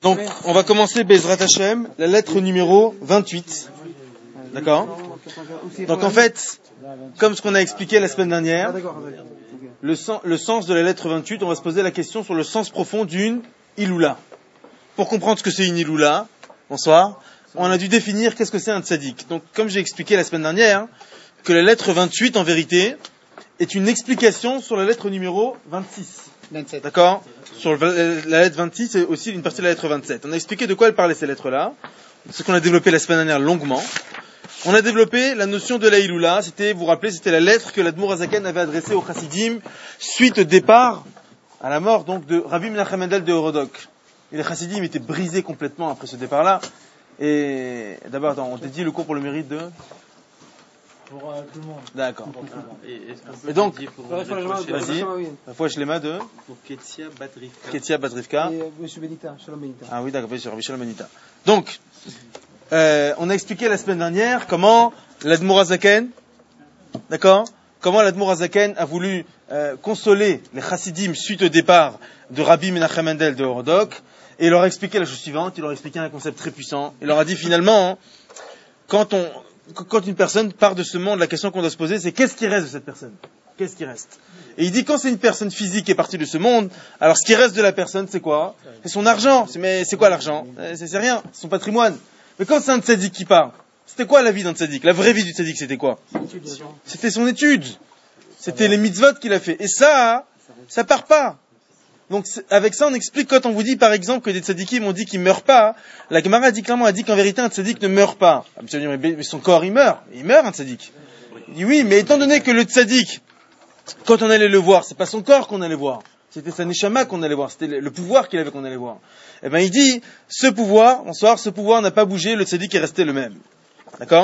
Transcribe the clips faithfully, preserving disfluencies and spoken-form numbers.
Donc, on va commencer Bezrat Hashem, la lettre numéro vingt-huit. D'accord ? Donc, en fait, comme ce qu'on a expliqué la semaine dernière, le, sen- le sens de la lettre vingt-huit, on va se poser la question sur le sens profond d'une Iloula. Pour comprendre ce que c'est une Iloula, bonsoir, on a dû définir qu'est-ce que c'est un tzaddik. Donc, comme j'ai expliqué la semaine dernière, que la lettre vingt-huit, en vérité, est une explication sur la lettre numéro vingt-six. vingt-sept. D'accord ? Sur le, la lettre vingt-six, c'est aussi une partie de la lettre vingt-sept. On a expliqué de quoi elle parlait, ces lettres-là. C'est ce qu'on a développé la semaine dernière longuement. On a développé la notion de la Iloula. C'était, vous vous rappelez, c'était la lettre que l'Admour Hazaken avait adressée aux Chassidim suite au départ, à la mort, donc, de Rabbi Menachem Mendel de Horodok. Et les Chassidim étaient brisés complètement après ce départ-là. Et d'abord, attends, on dédie le cours pour le mérite de... Pour euh, tout le monde. D'accord. Et, est-ce qu'on peut Et donc, dire pour Vas-y. vas-y, la fois je l'ai ma de pour Ketia Badrivka. Ketia Badrivka. Et euh, Monsieur Benita, Shalom Benita. Ah oui, d'accord, oui, sur Rabbi Shalom Benita. Donc, euh, on a expliqué la semaine dernière comment l'Admour Hazaken, d'accord, comment l'Admour Hazaken a voulu euh, consoler les Chassidim suite au départ de Rabbi Menachem Mendel de Horodok, et il leur a expliqué la chose suivante, il leur a expliqué un concept très puissant. Il leur a dit finalement, hein, quand on, quand une personne part de ce monde, la question qu'on doit se poser, c'est qu'est-ce qui reste de cette personne ? Qu'est-ce qui reste ? Et il dit, quand c'est une personne physique qui est partie de ce monde, alors ce qui reste de la personne, c'est quoi ? C'est son argent. C'est, mais c'est quoi l'argent ? c'est, c'est rien, c'est son patrimoine. Mais quand c'est un tzaddik qui part, c'était quoi la vie d'un tzaddik ? La vraie vie du tzaddik, c'était quoi ? C'était son étude. C'était les mitzvot qu'il a fait. Et ça, ça part pas. Donc avec ça, on explique quand on vous dit par exemple que des tzaddikim ont dit qu'ils meurent pas. La Gemara dit clairement, a dit qu'en vérité un tzaddik ne meurt pas. Absolument, mais son corps il meurt, il meurt un tzaddik. Il dit oui, mais étant donné que le tzaddik, quand on allait le voir, c'est pas son corps qu'on allait voir, c'était sa neshama qu'on allait voir, c'était le pouvoir qu'il avait qu'on allait voir. Eh ben il dit, ce pouvoir, bonsoir, ce pouvoir n'a pas bougé, le tzaddik est resté le même. D'accord ?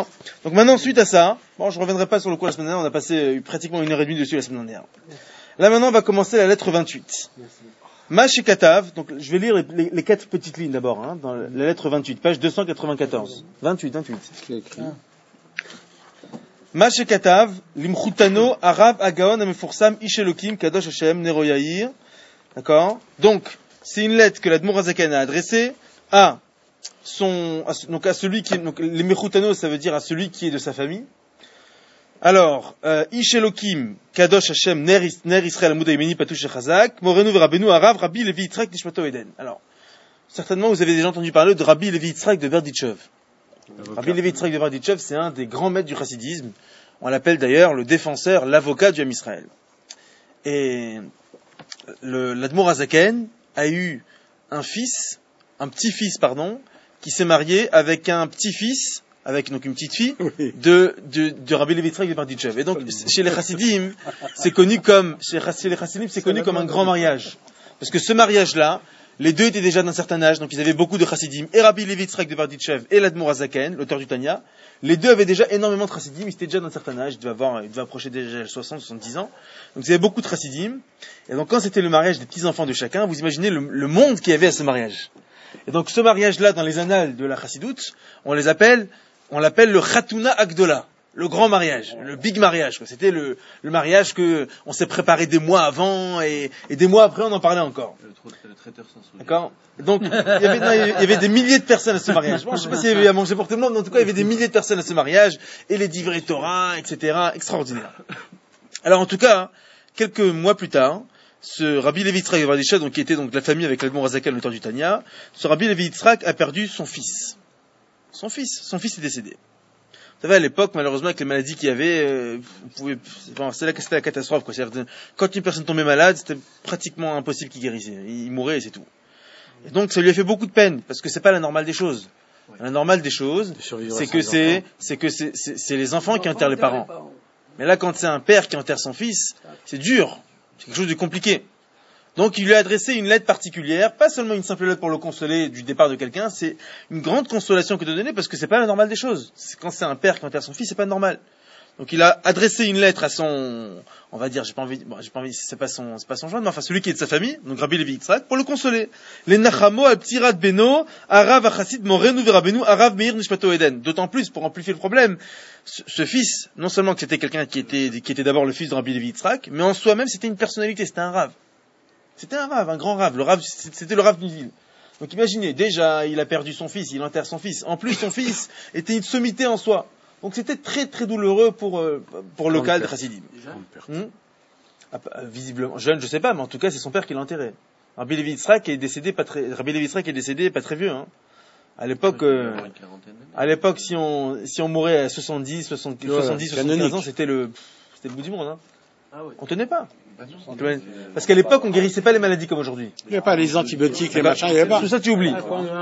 Donc maintenant, suite à ça, bon, je reviendrai pas sur le cours la semaine dernière, on a passé pratiquement une heure et demie dessus la semaine dernière. Là maintenant, on va commencer la lettre vingt-huit. Mash Katav, donc je vais lire les, les, les quatre petites lignes d'abord, hein, dans la lettre vingt-huit, page deux cent quatre-vingt-quatorze. vingt-huit, vingt-huit. Mash Katav, Limchutano, Arav, Agaon, Amefursam, Ishelokim, Kadosh Hashem, Nero Yair. D'accord ? Donc, c'est une lettre que l'Admour Hazaken a adressée à son, à, donc à celui qui est, donc, les Mechutano, ça veut dire à celui qui est de sa famille. Alors, euh, Ish Elokim, Kadosh Hashem, Ner, Ner Israël, Amouda Yemeni, Patouche Chazak, Morenu Verabenu, Arav, Rabbi Levi Yitzhak, Nishmato Eden. Alors, certainement vous avez déjà entendu parler de Rabbi Levi Yitzhak de Berdichev. Rabbi Levi Yitzhak de Berdichev, c'est un des grands maîtres du chassidisme. On l'appelle d'ailleurs le défenseur, l'avocat du Ham Israël. Et le, l'Admour Hazaken a eu un fils, un petit-fils, pardon, qui s'est marié avec un petit-fils, avec donc une petite fille oui. de, de, de Rabbi Levi Yitzhak de Berdichev. Et donc, chez les Chassidim, c'est connu comme, chez les Chassidim, c'est connu comme un grand mariage. Parce que ce mariage-là, les deux étaient déjà d'un certain âge, donc ils avaient beaucoup de Chassidim, et Rabbi Levi Yitzhak de Berdichev et l'Admour Hazaken, l'auteur du Tanya. Les deux avaient déjà énormément de Chassidim, ils étaient déjà d'un certain âge, ils devaient avoir, ils devaient approcher déjà soixante, soixante-dix ans. Donc ils avaient beaucoup de Chassidim. Et donc quand c'était le mariage des petits-enfants de chacun, vous imaginez le, le monde qu'il y avait à ce mariage. Et donc ce mariage-là, dans les annales de la Chassidoute, on les appelle, on l'appelle le Khatuna Agdola, le grand mariage, le big mariage, quoi. C'était le, le mariage que on s'est préparé des mois avant et, et des mois après on en parlait encore. Le, le traiteur sans souliers. D'accord ? Donc il y, avait, non, il y avait des milliers de personnes à ce mariage. Bon, je ne sais pas s'il y avait à manger pour tout le monde, mais en tout cas il y avait des milliers de personnes à ce mariage et les divrei Torah, et cetera. Extraordinaire. Alors en tout cas, quelques mois plus tard, ce Rabbi Levi Yitzhak de Berdichev, donc qui était donc de la famille avec l'Admour Hazaken, l'auteur du Tanya, ce Rabbi Levi Yitzhak a perdu son fils. Son fils, son fils est décédé. Vous savez, à l'époque, malheureusement, avec les maladies qu'il y avait, euh, vous pouvez, enfin, c'est là que c'était la catastrophe, quoi. C'est-à-dire, quand une personne tombait malade, c'était pratiquement impossible qu'il guérisse. Il mourait et c'est tout. Et donc, ça lui a fait beaucoup de peine, parce que c'est pas la normale des choses. Ouais. La normale des choses, c'est que c'est, c'est que c'est, c'est, c'est les enfants qui enterrent les parents. Mais là, quand c'est un père qui enterre son fils, c'est dur. C'est quelque chose de compliqué. Donc il lui a adressé une lettre particulière, pas seulement une simple lettre pour le consoler du départ de quelqu'un, c'est une grande consolation que de donner parce que c'est pas la normale des choses. C'est quand c'est un père qui enterre son fils, c'est pas normal. Donc il a adressé une lettre à son, on va dire, j'ai pas envie, bon, j'ai pas envie, c'est pas son, c'est pas son joint, mais enfin celui qui est de sa famille, donc Rabbi Levi Yitzhak, pour le consoler. Les Nachamo al Ptirat Beno, Arav Achassid Morenu Verabenu, Arav Meir Nishmato Eden. D'autant plus pour amplifier le problème, ce, ce fils, non seulement que c'était quelqu'un qui était, qui était d'abord le fils de Rabbi Levi Yitzhak, mais en soi-même c'était une personnalité, c'était un Rav. C'était un Rav, un grand Rav. Le Rav, c'était le Rav d'une ville. Donc imaginez, déjà, il a perdu son fils, il enterre son fils. En plus, son fils était une sommité en soi. Donc c'était très très douloureux pour, euh, pour le local de Chassidim. Hmm ah, visiblement, jeune, je sais pas, mais en tout cas, c'est son père qui l'a enterré. Rabbi Levi Yitzhak est décédé pas très, Rabbi Levi Yitzhak est décédé pas très vieux, hein. À l'époque, euh, à l'époque, si on, si on mourait à soixante-dix, soixante-dix, soixante-dix, soixante-quinze ans, c'était le, c'était le bout du monde, hein. Ah ouais. On tenait pas. Parce qu'à l'époque, on guérissait pas les maladies comme aujourd'hui. Il n'y avait pas les antibiotiques, les machins, il n'y avait pas. Tout ça, tu oublies.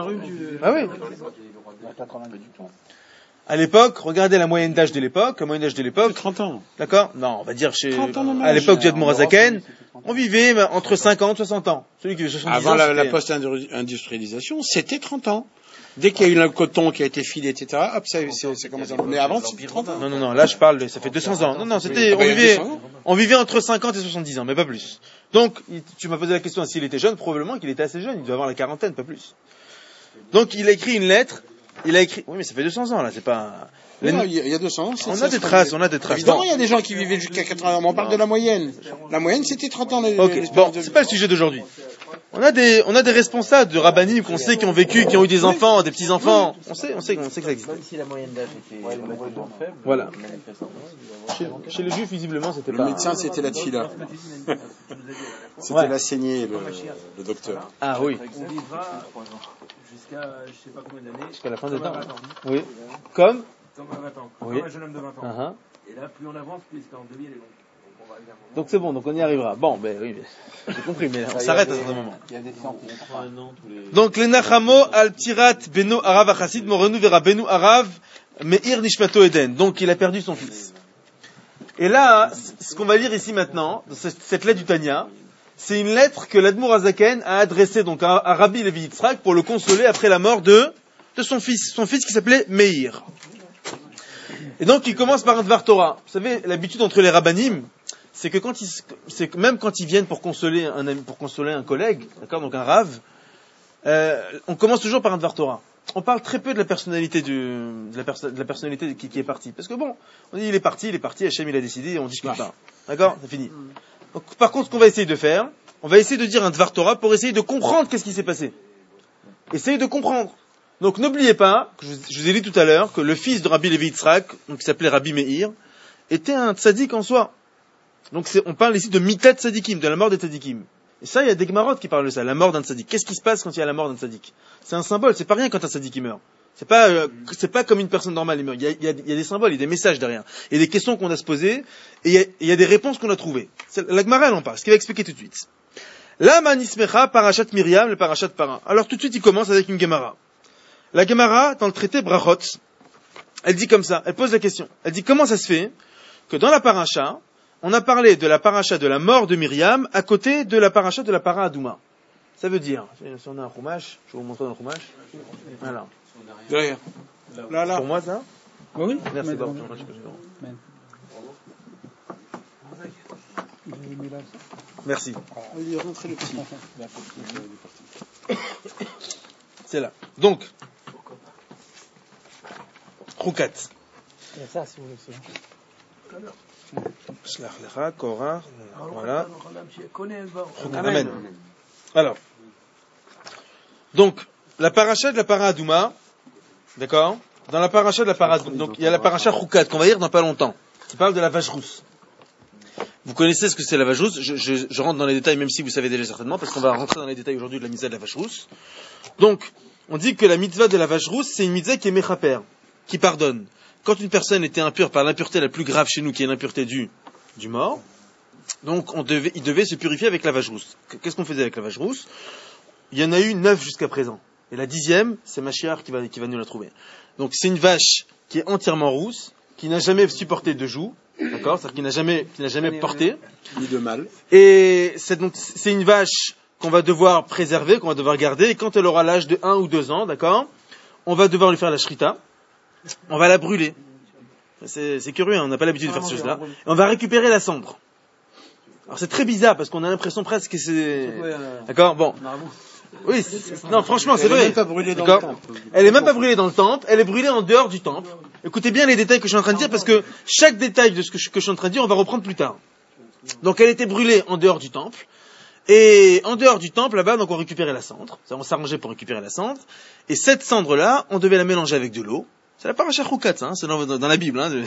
Ah oui. quatre-vingt-dix ans. À l'époque, regardez la moyenne d'âge de l'époque, la moyenne d'âge de l'époque. trente ans. D'accord? Non, on va dire chez, trente ans de à l'époque du Admor Hazaken, on vivait entre cinquante et soixante ans. Celui qui avait soixante-dix Avant ans, la, la c'était- post-industrialisation, c'était trente ans. Dès qu'il y a eu le coton qui a été filé, et cetera, hop, ça, c'est, c'est commencé à... Mais avant, c'était trente ans. Non, non, non, là je parle, de, ça fait deux cents ans. Non, non, c'était, Ah on bah, il y a vivait, deux cents ans. on vivait entre cinquante et soixante-dix ans, mais pas plus. Donc, il- tu m'as posé la question s'il était jeune, probablement qu'il était assez jeune, il devait avoir la quarantaine, pas plus. Donc, il a écrit une lettre, il a écrit, oui, mais ça fait deux cents ans, là, c'est pas, les- Non, il y a- il y a deux cents ans. c'est- on ça a des se traces, fait. on a des traces. Évidemment, Bon. il y a des gens qui vivaient jusqu'à quatre-vingts ans, mais on parle de la moyenne. La moyenne, c'était trente ans. les- Ok, l'espérance bon, de- c'est pas le sujet d'aujourd'hui. On a des, on a des responsables de rabbinim qu'on sait qui ont vécu, qui ont eu des enfants, des petits enfants. On sait, on sait, on sait que ça existe. Même si la moyenne d'âge était relativement faible, Voilà. manifestement, Chez, chez les juifs, visiblement, c'était Le pas. médecin, c'était la tefila. C'était Ouais. la saignée, le, le docteur. Ah oui. On vivra jusqu'à je sais pas combien d'années. Jusqu'à la fin des comme à temps. vingt ans. Oui. Comme. Comme à vingt ans. Oui. Comme un jeune homme de vingt ans. Uh-huh. Et là, plus on avance, plus l'espérance de vie elle est longue. Donc on va arriver à un moment. Donc c'est bon, donc on y arrivera. Bon, ben oui, mais j'ai compris, mais on s'arrête à un certain moment. Il y a des scientifiques. un an tous les. Donc les Nachamo al Tirat Beno Arav Achasid Morenu Vera Benu Arav Meir Nishmato Eden. Donc il a perdu son fils. Et là, ce qu'on va lire ici maintenant, dans cette cette lettre du Tanya, c'est une lettre que l'Admour Hazaken a adressée donc à, à Rabbi Levi Yitzhak pour le consoler après la mort de, de son fils, son fils qui s'appelait Meir. Et donc il commence par un Dvar Torah. Vous savez, l'habitude entre les rabbanim, c'est que quand ils, c'est que même quand ils viennent pour consoler un ami, pour consoler un collègue, d'accord, donc un rave, euh, on commence toujours par un Dvar Torah. On parle très peu de la personnalité du, de la, perso- de la personnalité qui, qui est partie, parce que bon, on dit il est parti, il est parti, Hachem il a décidé, et on discute pas, d'accord, c'est fini. Donc, par contre, ce qu'on va essayer de faire, on va essayer de dire un Dvar Torah pour essayer de comprendre qu'est-ce qui s'est passé. Essayez de comprendre. Donc n'oubliez pas, que je, je vous ai dit tout à l'heure, que le fils de Rabbi Levi Yitzhak, donc qui s'appelait Rabbi Meir, était un tzaddik en soi. Donc c'est, on parle ici de mitat tzaddikim, de la mort des tzaddikim. Et ça, il y a des Gemarot qui parlent de ça, la mort d'un tzaddik. Qu'est-ce qui se passe quand il y a la mort d'un tzaddik? C'est un symbole, c'est pas rien quand un tzaddik il meurt. C'est pas, euh, c'est pas comme une personne normale il meurt. Il y a, il y a, il y a des symboles, il y a des messages derrière. Il y a des questions qu'on a se poser, et il y a, il y a des réponses qu'on a trouvées. C'est, la Gemara, elle en parle, ce qu'il va expliquer tout de suite. La manismecha parashat Myriam, le parashat Para. Alors tout de suite, il commence avec une Gemara. La Gemara, dans le traité Brachot, elle dit comme ça, elle pose la question. Elle dit comment ça se fait que dans la paracha, on a parlé de la paracha de la mort de Myriam à côté de la paracha de la para Adouma. Ça veut dire, si on a un chumash, je vais vous montrer dans le chumash. Voilà. Derrière. Là, là. Pour moi, ça? Oui. Merci, Mais- bon. Merci. Il est rentré le petit. C'est là. Donc, Choukat. Ça, si vous voulez. Shlach lecha, Korah, voilà. Amen. Amen. Alors, donc, la paracha de la para Adouma, d'accord? Dans la paracha de la para Adouma, donc il y a la paracha Choukat qu'on va lire dans pas longtemps, qui parle de la vache rousse. Vous connaissez ce que c'est la vache rousse, je, je, je rentre dans les détails même si vous savez déjà certainement, parce qu'on va rentrer dans les détails aujourd'hui de la mitzvah de la vache rousse. Donc, on dit que la mitzvah de la vache rousse, c'est une mitzvah qui est mechaper, qui pardonne. Quand une personne était impure par l'impureté la plus grave chez nous, qui est l'impureté du, du mort, donc on devait, il devait se purifier avec la vache rousse. Qu'est-ce qu'on faisait avec la vache rousse? Il y en a eu neuf jusqu'à présent. Et la dixième, c'est Mashiach qui va, qui va nous la trouver. Donc c'est une vache qui est entièrement rousse, qui n'a jamais supporté de joug, d'accord? C'est-à-dire qui n'a jamais, qui n'a jamais porté. Ni de mal. Et c'est donc, c'est une vache qu'on va devoir préserver, qu'on va devoir garder, et quand elle aura l'âge de un ou deux ans, d'accord? On va devoir lui faire la shrita. On va la brûler. C'est, c'est curieux, hein, on n'a pas l'habitude de faire ces choses-là. Et on va récupérer la cendre. Alors c'est très bizarre parce qu'on a l'impression presque que c'est... D'accord? Bon. Oui, c'est... non, franchement, c'est Elle est vrai. même pas brûlée dans D'accord? le temple. Elle est même pas brûlée dans le temple, elle est brûlée en dehors du temple. Écoutez bien les détails que je suis en train de dire parce que chaque détail de ce que je, que je suis en train de dire, on va reprendre plus tard. Donc elle était brûlée en dehors du temple. Et en dehors du temple, là-bas, donc on récupérait la cendre. On s'arrangeait pour récupérer la cendre. Et cette cendre-là, on devait la mélanger avec de l'eau. C'est la paracha Choukat, hein, c'est dans, dans la Bible. Hein, de...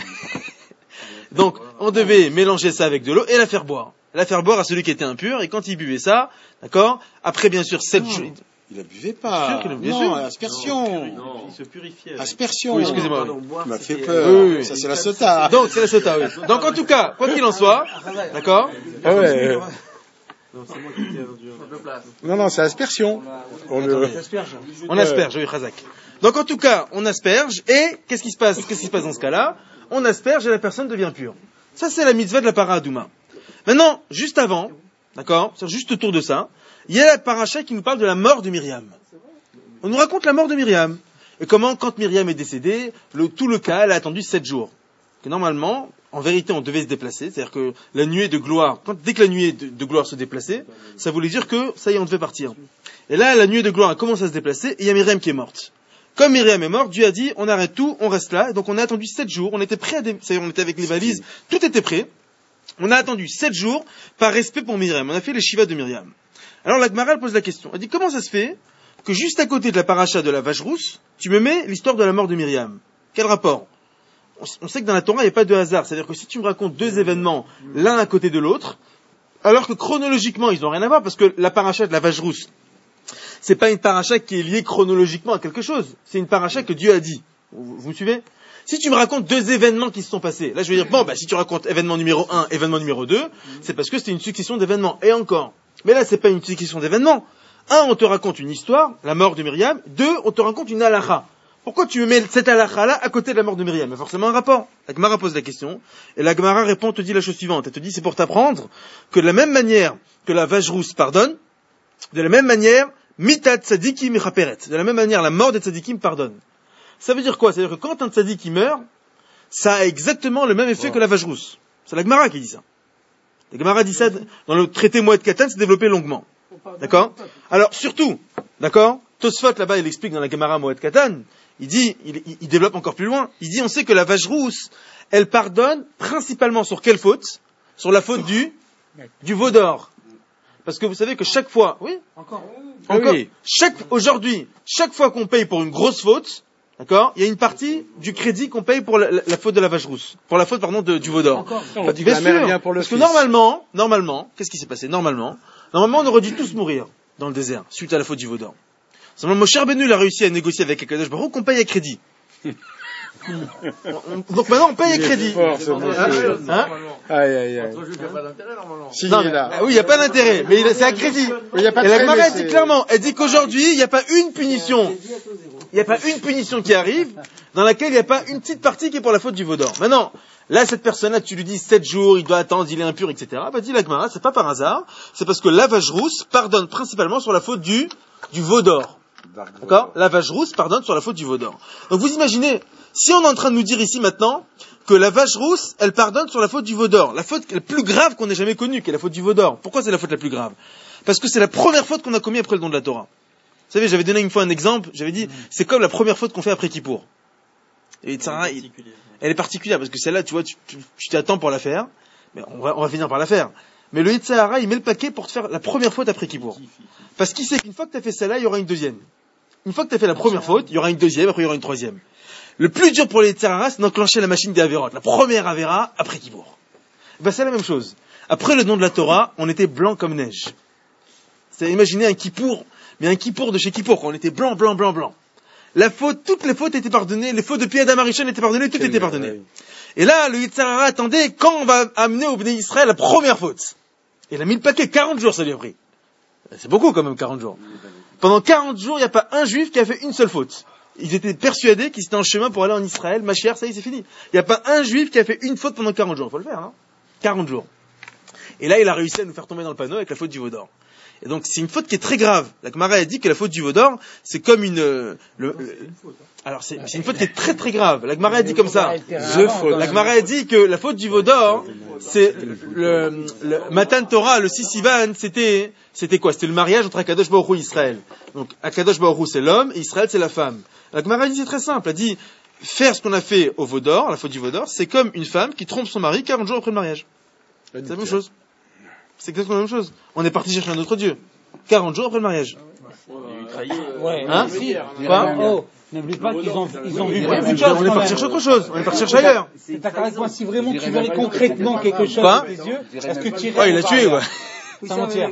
Donc, on devait mélanger ça avec de l'eau et la faire boire. La faire boire à celui qui était impur. Et quand il buvait ça, d'accord, après bien sûr sept jours... Il ne buvait pas. Sûr non, sûr. aspersion. Non, il se purifiait. Aspersion. Oui, excusez-moi. Tu m'as fait peur. Oui, oui. Ça, c'est la sota. Donc, c'est la sota, oui. Donc, en tout cas, quoi qu'il en soit, d'accord? Ah ouais. Non, c'est moi qui t'ai enduré. Non, non, c'est aspersion. On le... On asperge, oui, Khazak. Donc, en tout cas, on asperge, et qu'est-ce qui se passe? Qu'est-ce qui se passe dans ce cas-là? On asperge et la personne devient pure. Ça, c'est la mitzvah de la para Adouma. Maintenant, juste avant, d'accord? C'est juste autour de ça, il y a la paracha qui nous parle de la mort de Myriam. On nous raconte la mort de Myriam. Et comment, quand Myriam est décédée, le, tout le cas, elle a attendu sept jours. Que normalement, en vérité, on devait se déplacer. C'est-à-dire que la nuée de gloire, quand, dès que la nuée de, de gloire se déplaçait, ça voulait dire que, ça y est, on devait partir. Et là, la nuée de gloire a commencé à se déplacer, et il y a Myriam qui est morte. Comme Myriam est morte, Dieu a dit, on arrête tout, on reste là. Et donc on a attendu sept jours, on était prêts à dé... c'est-à-dire on était avec les valises, tout était prêt. On a attendu sept jours, par respect pour Myriam. On a fait les shivas de Myriam. Alors la Gemara pose la question. Elle dit, comment ça se fait que juste à côté de la paracha de la vache rousse, tu me mets l'histoire de la mort de Myriam? Quel rapport? On sait que dans la Torah, il n'y a pas de hasard. C'est-à-dire que si tu me racontes deux événements, l'un à côté de l'autre, alors que chronologiquement, ils n'ont rien à voir, parce que la paracha de la vache rousse, c'est pas une paracha qui est liée chronologiquement à quelque chose. C'est une paracha que Dieu a dit. Vous, vous me suivez? Si tu me racontes deux événements qui se sont passés, là je vais dire, bon, bah, si tu racontes événement numéro un, événement numéro deux, c'est parce que c'était une succession d'événements. Et encore. Mais là, c'est pas une succession d'événements. Un, on te raconte une histoire, la mort de Myriam. Deux, on te raconte une halakha. Pourquoi tu me mets cette halakha-là à côté de la mort de Myriam? Il y a forcément un rapport. La Gemara pose la question, et la Gemara répond, te dit la chose suivante. Elle te dit, c'est pour t'apprendre que de la même manière que la vache rousse pardonne, de la même manière, mitat tzadikim ichaperet. De la même manière, la mort des tzadikim pardonne. Ça veut dire quoi? C'est-à-dire que quand un tzadik meurt, ça a exactement le même effet wow. que la vache rousse. C'est la Gemara qui dit ça. La Gemara dit ça dans le traité Moed Katan, c'est développé longuement. D'accord? Alors, surtout, d'accord? Tosfot, là-bas, il explique dans la Gemara Moed Katan, il dit, il, il, il développe encore plus loin, il dit, on sait que la vache rousse, elle pardonne principalement sur quelle faute? Sur la faute du, du veau d'or. Parce que vous savez que chaque fois, oui? Encore? Encore? Oui. Chaque, aujourd'hui, chaque fois qu'on paye pour une grosse faute, d'accord? Il y a une partie du crédit qu'on paye pour la, la, la faute de la vache rousse. Pour la faute, pardon, de, du veau d'or. Encore? Bien sûr. Bien pour le parce fils. Que normalement, normalement, qu'est-ce qui s'est passé? Normalement, normalement, on aurait dû tous mourir dans le désert, suite à la faute du veau d'or. Seulement, Moshe Rabbeinu a réussi à négocier avec Akadosh Baruch qu'on paye à crédit. Donc maintenant, on paye à crédit. Fort, hein? Hein? Aïe, aïe, aïe. Il n'y a pas d'intérêt, normalement. Si, non, il est là. Ah, oui, il n'y a pas d'intérêt, mais c'est à crédit. Oui, y a pas et la Gemara dit clairement, elle dit qu'aujourd'hui, il n'y a pas une punition. Il n'y a pas une punition qui arrive dans laquelle il n'y a pas une petite partie qui est pour la faute du veau d'or. Maintenant, là, cette personne-là, tu lui dis sept jours, il doit attendre, il est impur, et cetera. Bah, dit la Gemara, c'est pas par hasard. C'est parce que la vache rousse pardonne principalement sur la faute du, du veau d'or. D'accord? La vache rousse pardonne sur la faute du veau d'or. Donc vous imaginez, si on est en train de nous dire ici maintenant que la vache rousse, elle pardonne sur la faute du veau d'or, la faute la plus grave qu'on ait jamais connue, qui est la faute du veau d'or. Pourquoi c'est la faute la plus grave? Parce que c'est la première faute qu'on a commise après le don de la Torah. Vous savez, j'avais donné une fois un exemple, j'avais dit, c'est comme la première faute qu'on fait après Kippour. Et Tzara, elle, elle est particulière, parce que celle-là, tu vois, tu, tu, tu t'attends pour la faire, mais on va, on va finir par la faire. Mais le Yitzhara, il met le paquet pour te faire la première faute après Kippour. Parce qu'il sait qu'une fois que tu as fait celle-là, il y aura une deuxième. Une fois que tu as fait la première faute, il y aura une deuxième, après il y aura une troisième. Le plus dur pour les Yitzhara, c'est d'enclencher la machine des Avérotes. La première Avéra, après Kippour. Ben, c'est la même chose. Après le don de la Torah, on était blanc comme neige. C'est imaginez un Kippour, mais un Kippour de chez Kippour, quand on était blanc, blanc, blanc, blanc. La faute, toutes les fautes étaient pardonnées, les fautes de Pi Adam Arishon étaient pardonnées, tout était pardonné. Oui. Et là, le Yitzhara attendait quand on va amener au Bnei Israël la première faute. Il a mis le paquet, quarante jours ça lui a pris. C'est beaucoup quand même, quarante jours. Pendant quarante jours, il n'y a pas un juif qui a fait une seule faute. Ils étaient persuadés qu'ils étaient en chemin pour aller en Israël, ma chère, ça y est, c'est fini. Il n'y a pas un juif qui a fait une faute pendant quarante jours. Il faut le faire, hein. quarante jours. Et là, il a réussi à nous faire tomber dans le panneau avec la faute du veau d'or. Et donc, c'est une faute qui est très grave. La Gemara a dit que la faute du veau d'or, c'est comme une... Euh, le, le, alors, c'est, c'est une faute qui est très très grave. La Gemara a dit comme ça. The faute. La Gemara a dit que la faute du veau d'or, c'est le, le, le Matan Torah, le Sissivan, c'était, c'était quoi? C'était le mariage entre Akadosh Baruch Hu et Israël. Donc, Akadosh Baruch Hu, c'est l'homme, et Israël, c'est la femme. La Gemara a dit, c'est très simple. Elle a dit, faire ce qu'on a fait au veau d'or, la faute du veau d'or, c'est comme une femme qui trompe son mari quarante jours après le mariage. C'est la même chose. C'est exactement la même chose. On est parti chercher un autre Dieu. quarante jours après le mariage. Ouais, Hein? si. Quoi? Oh, n'oublie pas qu'ils ont, ils ont vu On beaucoup de est choses. parti chercher autre chose. On est parti chercher ailleurs. C'est d'accord avec moi, si vraiment tu verrais concrètement quelque chose Quoi? avec tes yeux, est-ce que tu irais? Ouais, il l'a tué, quoi. Sans mentir.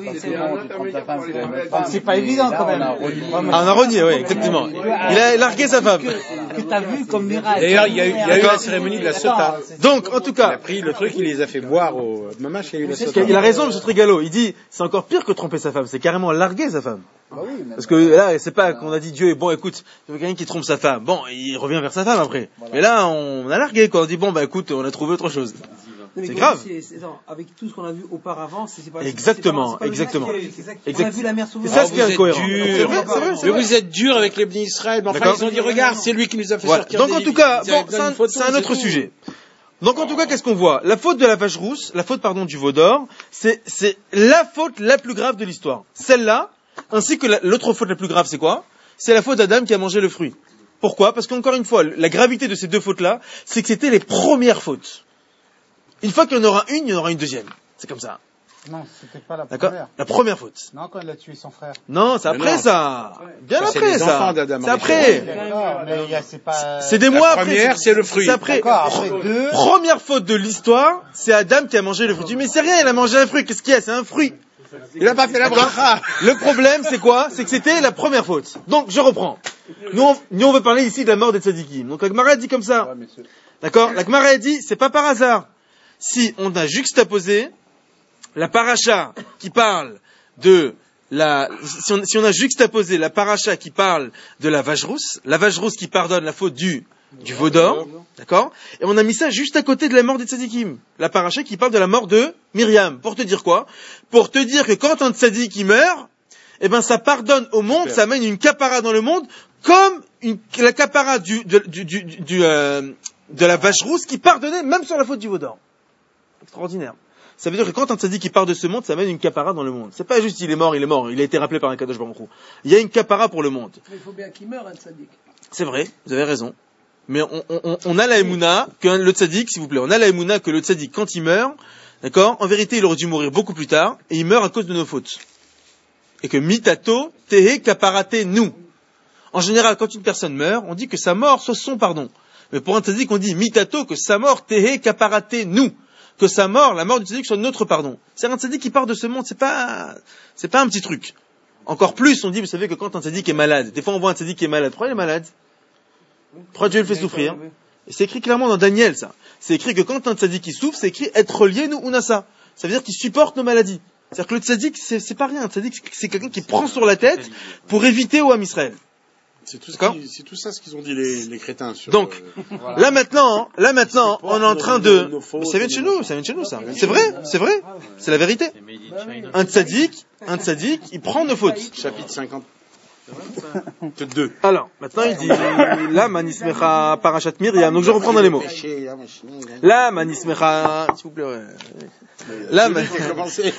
C'est pas évident quand même. Ah, on a renié, oui, exactement. Il a largué sa femme. Que t'as vu comme miracle. D'ailleurs, il y a eu, il y a eu la cérémonie de la sota. Donc, en tout Il a cas, pris le truc, il les a fait boire au mamash, il y a eu la sota. il a raison, M. Trigalo. Il dit, c'est encore pire que tromper sa femme. C'est carrément larguer sa femme. Parce que là, c'est pas qu'on a dit Dieu est bon, écoute, il y a quelqu'un qui trompe sa femme. Bon, il revient vers sa femme après. Mais là, on a largué, quoi. On dit, bon, bah écoute, on a trouvé autre chose. C'est grave. C'est, c'est, non, avec tout ce qu'on a vu auparavant, c'est, c'est pas Exactement, c'est pas, c'est pas exactement. le message qui est- Exact. On a vu la mer C'est souveraine. ça ce qui est vous êtes incohérent. dur. C'est vrai, c'est vrai, c'est Mais vrai. vous êtes dur avec les bénis Israël. Mais enfin, D'accord. ils ont dit, regarde, c'est lui qui nous a fait Voilà. sortir. Donc des- en tout cas, ils avaient bon, besoin c'est un, d'une photo, c'est un autre tout. sujet. Donc en tout cas, qu'est-ce qu'on voit? La faute de la vache rousse, la faute pardon du veau d'or, c'est c'est la faute la plus grave de l'histoire. Celle-là, ainsi que la- l'autre faute la plus grave, c'est quoi? C'est la faute d'Adam qui a mangé le fruit. Pourquoi? Parce qu'encore une fois, la gravité de ces deux fautes-là, c'est que c'était les premières fautes. Une fois qu'il y en aura une, il y en aura une deuxième. C'est comme ça. Non, c'était pas la D'accord? première. La première faute. Non, quand il a tué son frère. Non, c'est Mais après non. ça. Bien Ça, c'est après les ça. enfants d'Adam, C'est en après. D'accord, mais il y a- c'est pas. C'est des La mois après. première, c'est le fruit. C'est après. D'accord, après deux. Première faute de l'histoire, c'est Adam qui a mangé le fruit. Mais c'est rien, il a mangé un fruit. Qu'est-ce qu'il y a? C'est un fruit. Il a pas fait la bracha. Le problème, c'est quoi? C'est que c'était la première faute. Donc, je reprends. Nous, on, nous, on veut parler ici de la mort des tzadikim. Donc, la Gemara dit comme ça. D'accord? La Gemara dit, c'est pas par hasard. Si on a juxtaposé la paracha qui parle de la, si on, si on a juxtaposé la paracha qui parle de la vache rousse, la vache rousse qui pardonne la faute du, du veau d'or, d'accord? Et on a mis ça juste à côté de la mort des tzadikim. La paracha qui parle de la mort de Myriam. Pour te dire quoi? Pour te dire que quand un tzadik il meurt, eh ben, ça pardonne au monde, ça amène une capara dans le monde, comme une, la capara du, du, du, du, du, euh, de la vache rousse qui pardonnait même sur la faute du veau d'or. Extraordinaire. Ça veut dire que quand un tzaddik qui part de ce monde, ça amène une capara dans le monde. C'est pas juste il est mort, il est mort, il a été rappelé par un kadosh baruch Hu. Il y a une capara pour le monde. Mais il faut bien qu'il meure, un tzaddik. C'est vrai, vous avez raison. Mais on, on, on a la émouna que le tzaddik, s'il vous plaît, on a la émouna que le tzaddik, quand il meurt, d'accord, en vérité, il aurait dû mourir beaucoup plus tard, et il meurt à cause de nos fautes. Et que mitato tehe kaparate nous. En général, quand une personne meurt, on dit que sa mort, c'est son pardon. Mais pour un tzaddik, on dit mitato, que sa mort tehe kaparate nous. Que sa mort, la mort du tzaddik, soit notre pardon. C'est un tzaddik qui part de ce monde, c'est pas, c'est pas un petit truc. Encore plus, on dit, vous savez que quand un tzaddik est malade, des fois on voit un tzaddik qui est malade, pourquoi il est malade? Pourquoi Dieu le fait souffrir? Et c'est écrit clairement dans Daniel, ça. C'est écrit que quand un tzaddik qui souffre, c'est écrit être relié nous unasa. Ça veut dire qu'il supporte nos maladies. C'est-à-dire que le tzaddik, c'est, c'est pas rien. Un tzaddik, c'est quelqu'un qui prend sur la tête pour éviter au Ham Israël. C'est tout, ce qui, c'est tout ça ce qu'ils ont dit les, les crétins. Sur, Donc, euh, là maintenant, là maintenant, C'est pas on est en train nos- de, nos fautes, mais ça vient de chez nos- nous, ça vient de chez nous, ça. C'est vrai, c'est vrai. C'est la vérité. Un tzaddik, un tzaddik, il prend nos fautes. chapitre cinquante. Que deux. Alors, maintenant il dit, la manismecha parachat Myriam. Donc je reprends dans les mots. La manismecha, s'il vous plaît, ouais. La man- Commencez.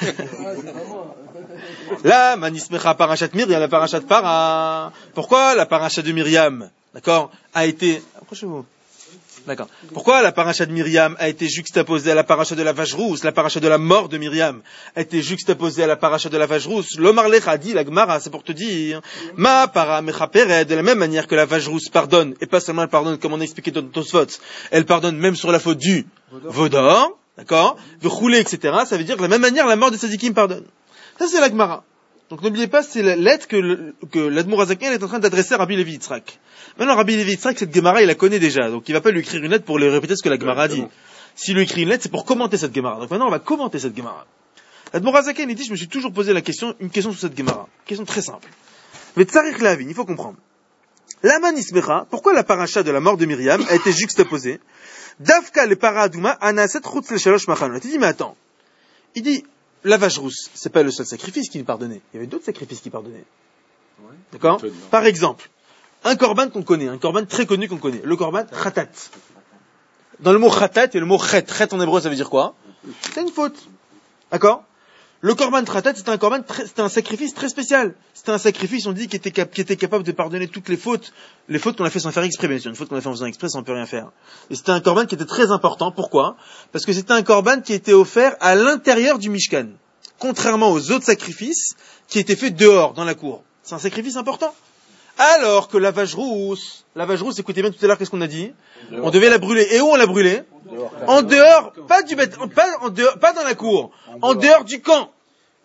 La manismecha parachat Myriam, la parachat para. Pourquoi la parachat de Myriam, d'accord, a été, approchez-vous. D'accord. Pourquoi la paracha de Myriam a été juxtaposée à la paracha de la vache rousse, la paracha de la mort de Myriam a été juxtaposée à la paracha de la vache rousse? L'Omar Lecha dit, la Gemara, c'est pour te dire, ma para mecha pered, de la même manière que la vache rousse pardonne, et pas seulement elle pardonne, comme on a expliqué dans Tosfot, elle pardonne même sur la faute du veau d'or, d'accord, de rouler, et cetera. Ça veut dire que de la même manière, la mort des tzadikim pardonne. Ça, c'est la Gemara. Donc n'oubliez pas, c'est la lettre que, le, que l'Admour Hazaken est en train d'adresser à Rabbi Levi Yitzhak. Maintenant, Rabbi Levi Yitzhak, cette Gemara, il la connaît déjà, donc il va pas lui écrire une lettre pour lui répéter ce que la Gemara dit. S'il lui écrit une lettre, c'est pour commenter cette Gemara. Donc maintenant, on va commenter cette Gemara. L'Admour Hazaken, il dit, je me suis toujours posé la question, une question sur cette Gemara. Une question très simple. Mais Tsarik Lavin, il faut comprendre. La manismecha, pourquoi la paracha de la mort de Myriam a été juxtaposée? Dafka le paradouma anaset chutz le shalosh machanot. Il dit, mais attends. Il dit, la vache rousse, c'est pas le seul sacrifice qui lui pardonnait. Il y avait d'autres sacrifices qui pardonnaient. D'accord? Par exemple, un korban qu'on connaît, un korban très connu qu'on connaît, le korban khatat. Dans le mot khatat, il y a le mot chet. Chet en hébreu, ça veut dire quoi? C'est une faute. D'accord? Le korban khatat, c'était un korban, très, c'était un sacrifice très spécial. C'était un sacrifice, on dit, qui était, cap, qui était capable de pardonner toutes les fautes, les fautes qu'on a fait sans faire exprès, bien sûr. Une faute qu'on a fait en faisant exprès, on peut rien faire. Et c'était un korban qui était très important. Pourquoi? Parce que c'était un korban qui était offert à l'intérieur du Mishkan. contrairement aux autres sacrifices qui étaient faits dehors, dans la cour. C'est un sacrifice important. Alors que la vache rousse, la vache rousse, écoutez bien tout à l'heure, qu'est-ce qu'on a dit? On devait la brûler. Et où on l'a brûlée? En dehors, pas du bête, pas en dehors, pas dans la cour, en dehors du camp.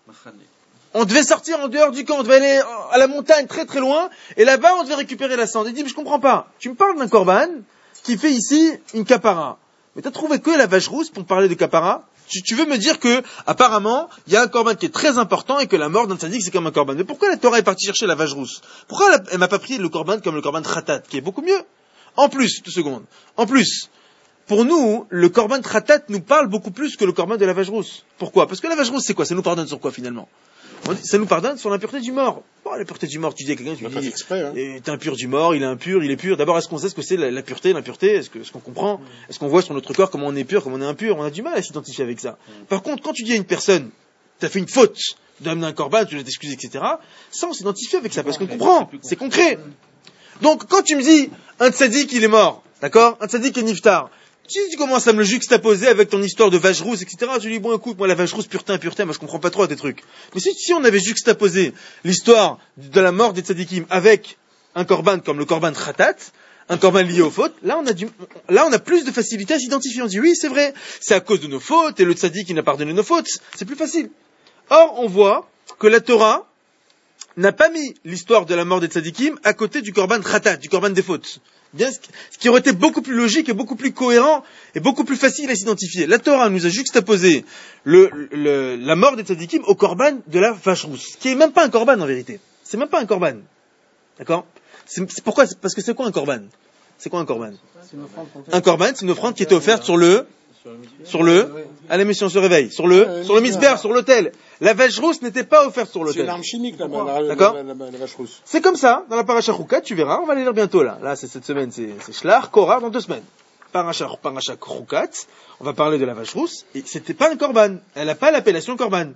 On devait sortir en dehors du camp, on devait aller à la montagne très très loin, et là-bas on devait récupérer la cendre. Il dit, mais je comprends pas. Tu me parles d'un korban qui fait ici une kapara. Mais t'as trouvé que la vache rousse pour parler de kapara? Tu, tu veux me dire que, apparemment, il y a un korban qui est très important et que la mort d'un tzaddik c'est comme un korban. Mais pourquoi la Torah est partie chercher la vache rousse? Pourquoi elle, elle m'a pas pris le korban comme le korban khatat, qui est beaucoup mieux? En plus, deux secondes. En plus, pour nous, le korban khatat nous parle beaucoup plus que le korban de la vache rousse. Pourquoi? Parce que la vache rousse c'est quoi? Ça nous pardonne sur quoi finalement? Ça nous pardonne sur l'impureté du mort. Bon, l'impureté du mort, tu dis à quelqu'un, tu dis, exprès, hein. T'es impur du mort, il est impur, il est pur. D'abord, est-ce qu'on sait ce que c'est la, la pureté, l'impureté? Est-ce que, est-ce qu'on comprend? Est-ce qu'on voit sur notre corps comment on est pur, comment on est impur? On a du mal à s'identifier avec ça. Par contre, quand tu dis à une personne, t'as fait une faute, d'amener un korban, tu dois t'excuser, et cetera, ça, on s'identifie avec ça, parce qu'on comprend. C'est concret. Donc, quand tu me dis, un tzaddik, il est mort, d'accord? Un tzaddik est niftar. Si tu commences à me le juxtaposer avec ton histoire de vache rousse, et cetera, je dis, bon, écoute, moi, la vache rousse, pureté, impureté, moi, je comprends pas trop à tes trucs. Mais si, si on avait juxtaposé l'histoire de la mort des tzadikim avec un korban comme le korban khatat, un korban lié aux fautes, là, on a du, là, on a plus de facilité à s'identifier. On dit, oui, c'est vrai, c'est à cause de nos fautes, et le tzadik, il a pardonné nos fautes. C'est plus facile. Or, on voit que la Torah n'a pas mis l'histoire de la mort des tzadikim à côté du korban khatat, du korban des fautes. Bien, ce qui aurait été beaucoup plus logique et beaucoup plus cohérent et beaucoup plus facile à s'identifier. La Torah nous a juxtaposé le, le, la mort des tzadikim au korban de la vache rousse, qui est même pas un korban en vérité. C'est même pas un korban. D'accord? C'est, c'est pourquoi? C'est parce que c'est quoi un korban? C'est quoi un korban? Un korban, c'est une offrande qui était offerte sur le, sur le, à la mission se réveille, sur le, sur le misber, sur l'autel. La vache rousse n'était pas offerte sur l'autel. C'est une arme chimique, là, la, la, D'accord? la, la, la, la vache rousse. C'est comme ça, dans la paracha Choukat, tu verras, on va les lire bientôt, là. Là, c'est cette semaine, c'est, c'est Shlach, Korah, dans deux semaines. Paracha, paracha Choukat, on va parler de la vache rousse, et c'était pas un korban. Elle n'a pas l'appellation korban.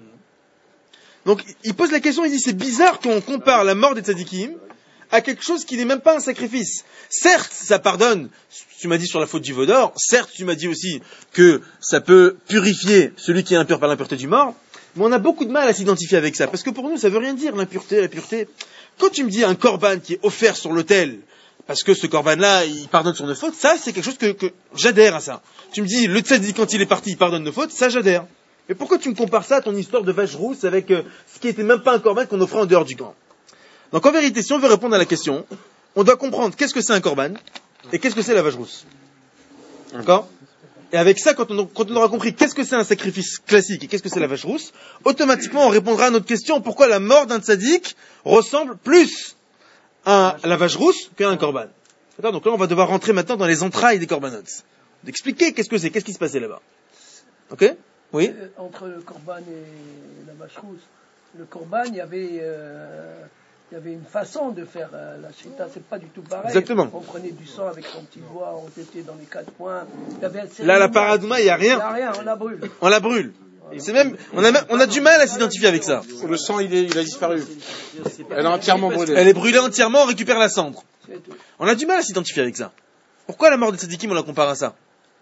Donc, il pose la question, il dit, c'est bizarre qu'on compare la mort des tzadikim à quelque chose qui n'est même pas un sacrifice. Certes, ça pardonne, tu m'as dit sur la faute du veau d'or, certes, tu m'as dit aussi que ça peut purifier celui qui est impur par l'impureté du mort, mais on a beaucoup de mal à s'identifier avec ça, parce que pour nous, ça veut rien dire, l'impureté, la pureté. Quand tu me dis un korban qui est offert sur l'autel, parce que ce korban-là, il pardonne sur nos fautes, ça, c'est quelque chose que, que j'adhère à ça. Tu me dis, le tzaddik, quand il est parti, il pardonne nos fautes, ça, j'adhère. Mais pourquoi tu me compares ça à ton histoire de vache rousse avec euh, ce qui était même pas un korban qu'on offrait en dehors du camp? Donc en vérité, si on veut répondre à la question, on doit comprendre qu'est-ce que c'est un korban et qu'est-ce que c'est la vache rousse. D'accord? Et avec ça, quand on, quand on aura compris qu'est-ce que c'est un sacrifice classique et qu'est-ce que c'est la vache rousse, automatiquement on répondra à notre question pourquoi la mort d'un tzaddik ressemble plus à la vache rousse qu'à un korban. D'accord? Donc là, on va devoir rentrer maintenant dans les entrailles des korbanotes. D'expliquer qu'est-ce que c'est, qu'est-ce qui se passait là-bas. Ok? Oui? Euh, entre le korban et la vache rousse, le korban, il y avait... Euh... Il y avait une façon de faire euh, la shrita, c'est pas du tout pareil. Exactement. On prenait du sang avec son petit doigt, on était dans les quatre coins. Il y avait Là, la paradouma, il n'y a rien. Il n'y a rien, on la brûle. On la brûle. C'est même, on a, même, on a du mal à s'identifier avec ça. Le sang, il, est, il a disparu. Elle est entièrement brûlée. Elle est brûlée entièrement, on récupère la cendre. On a du mal à s'identifier avec ça. Pourquoi la mort des tzadikim, on la compare à ça?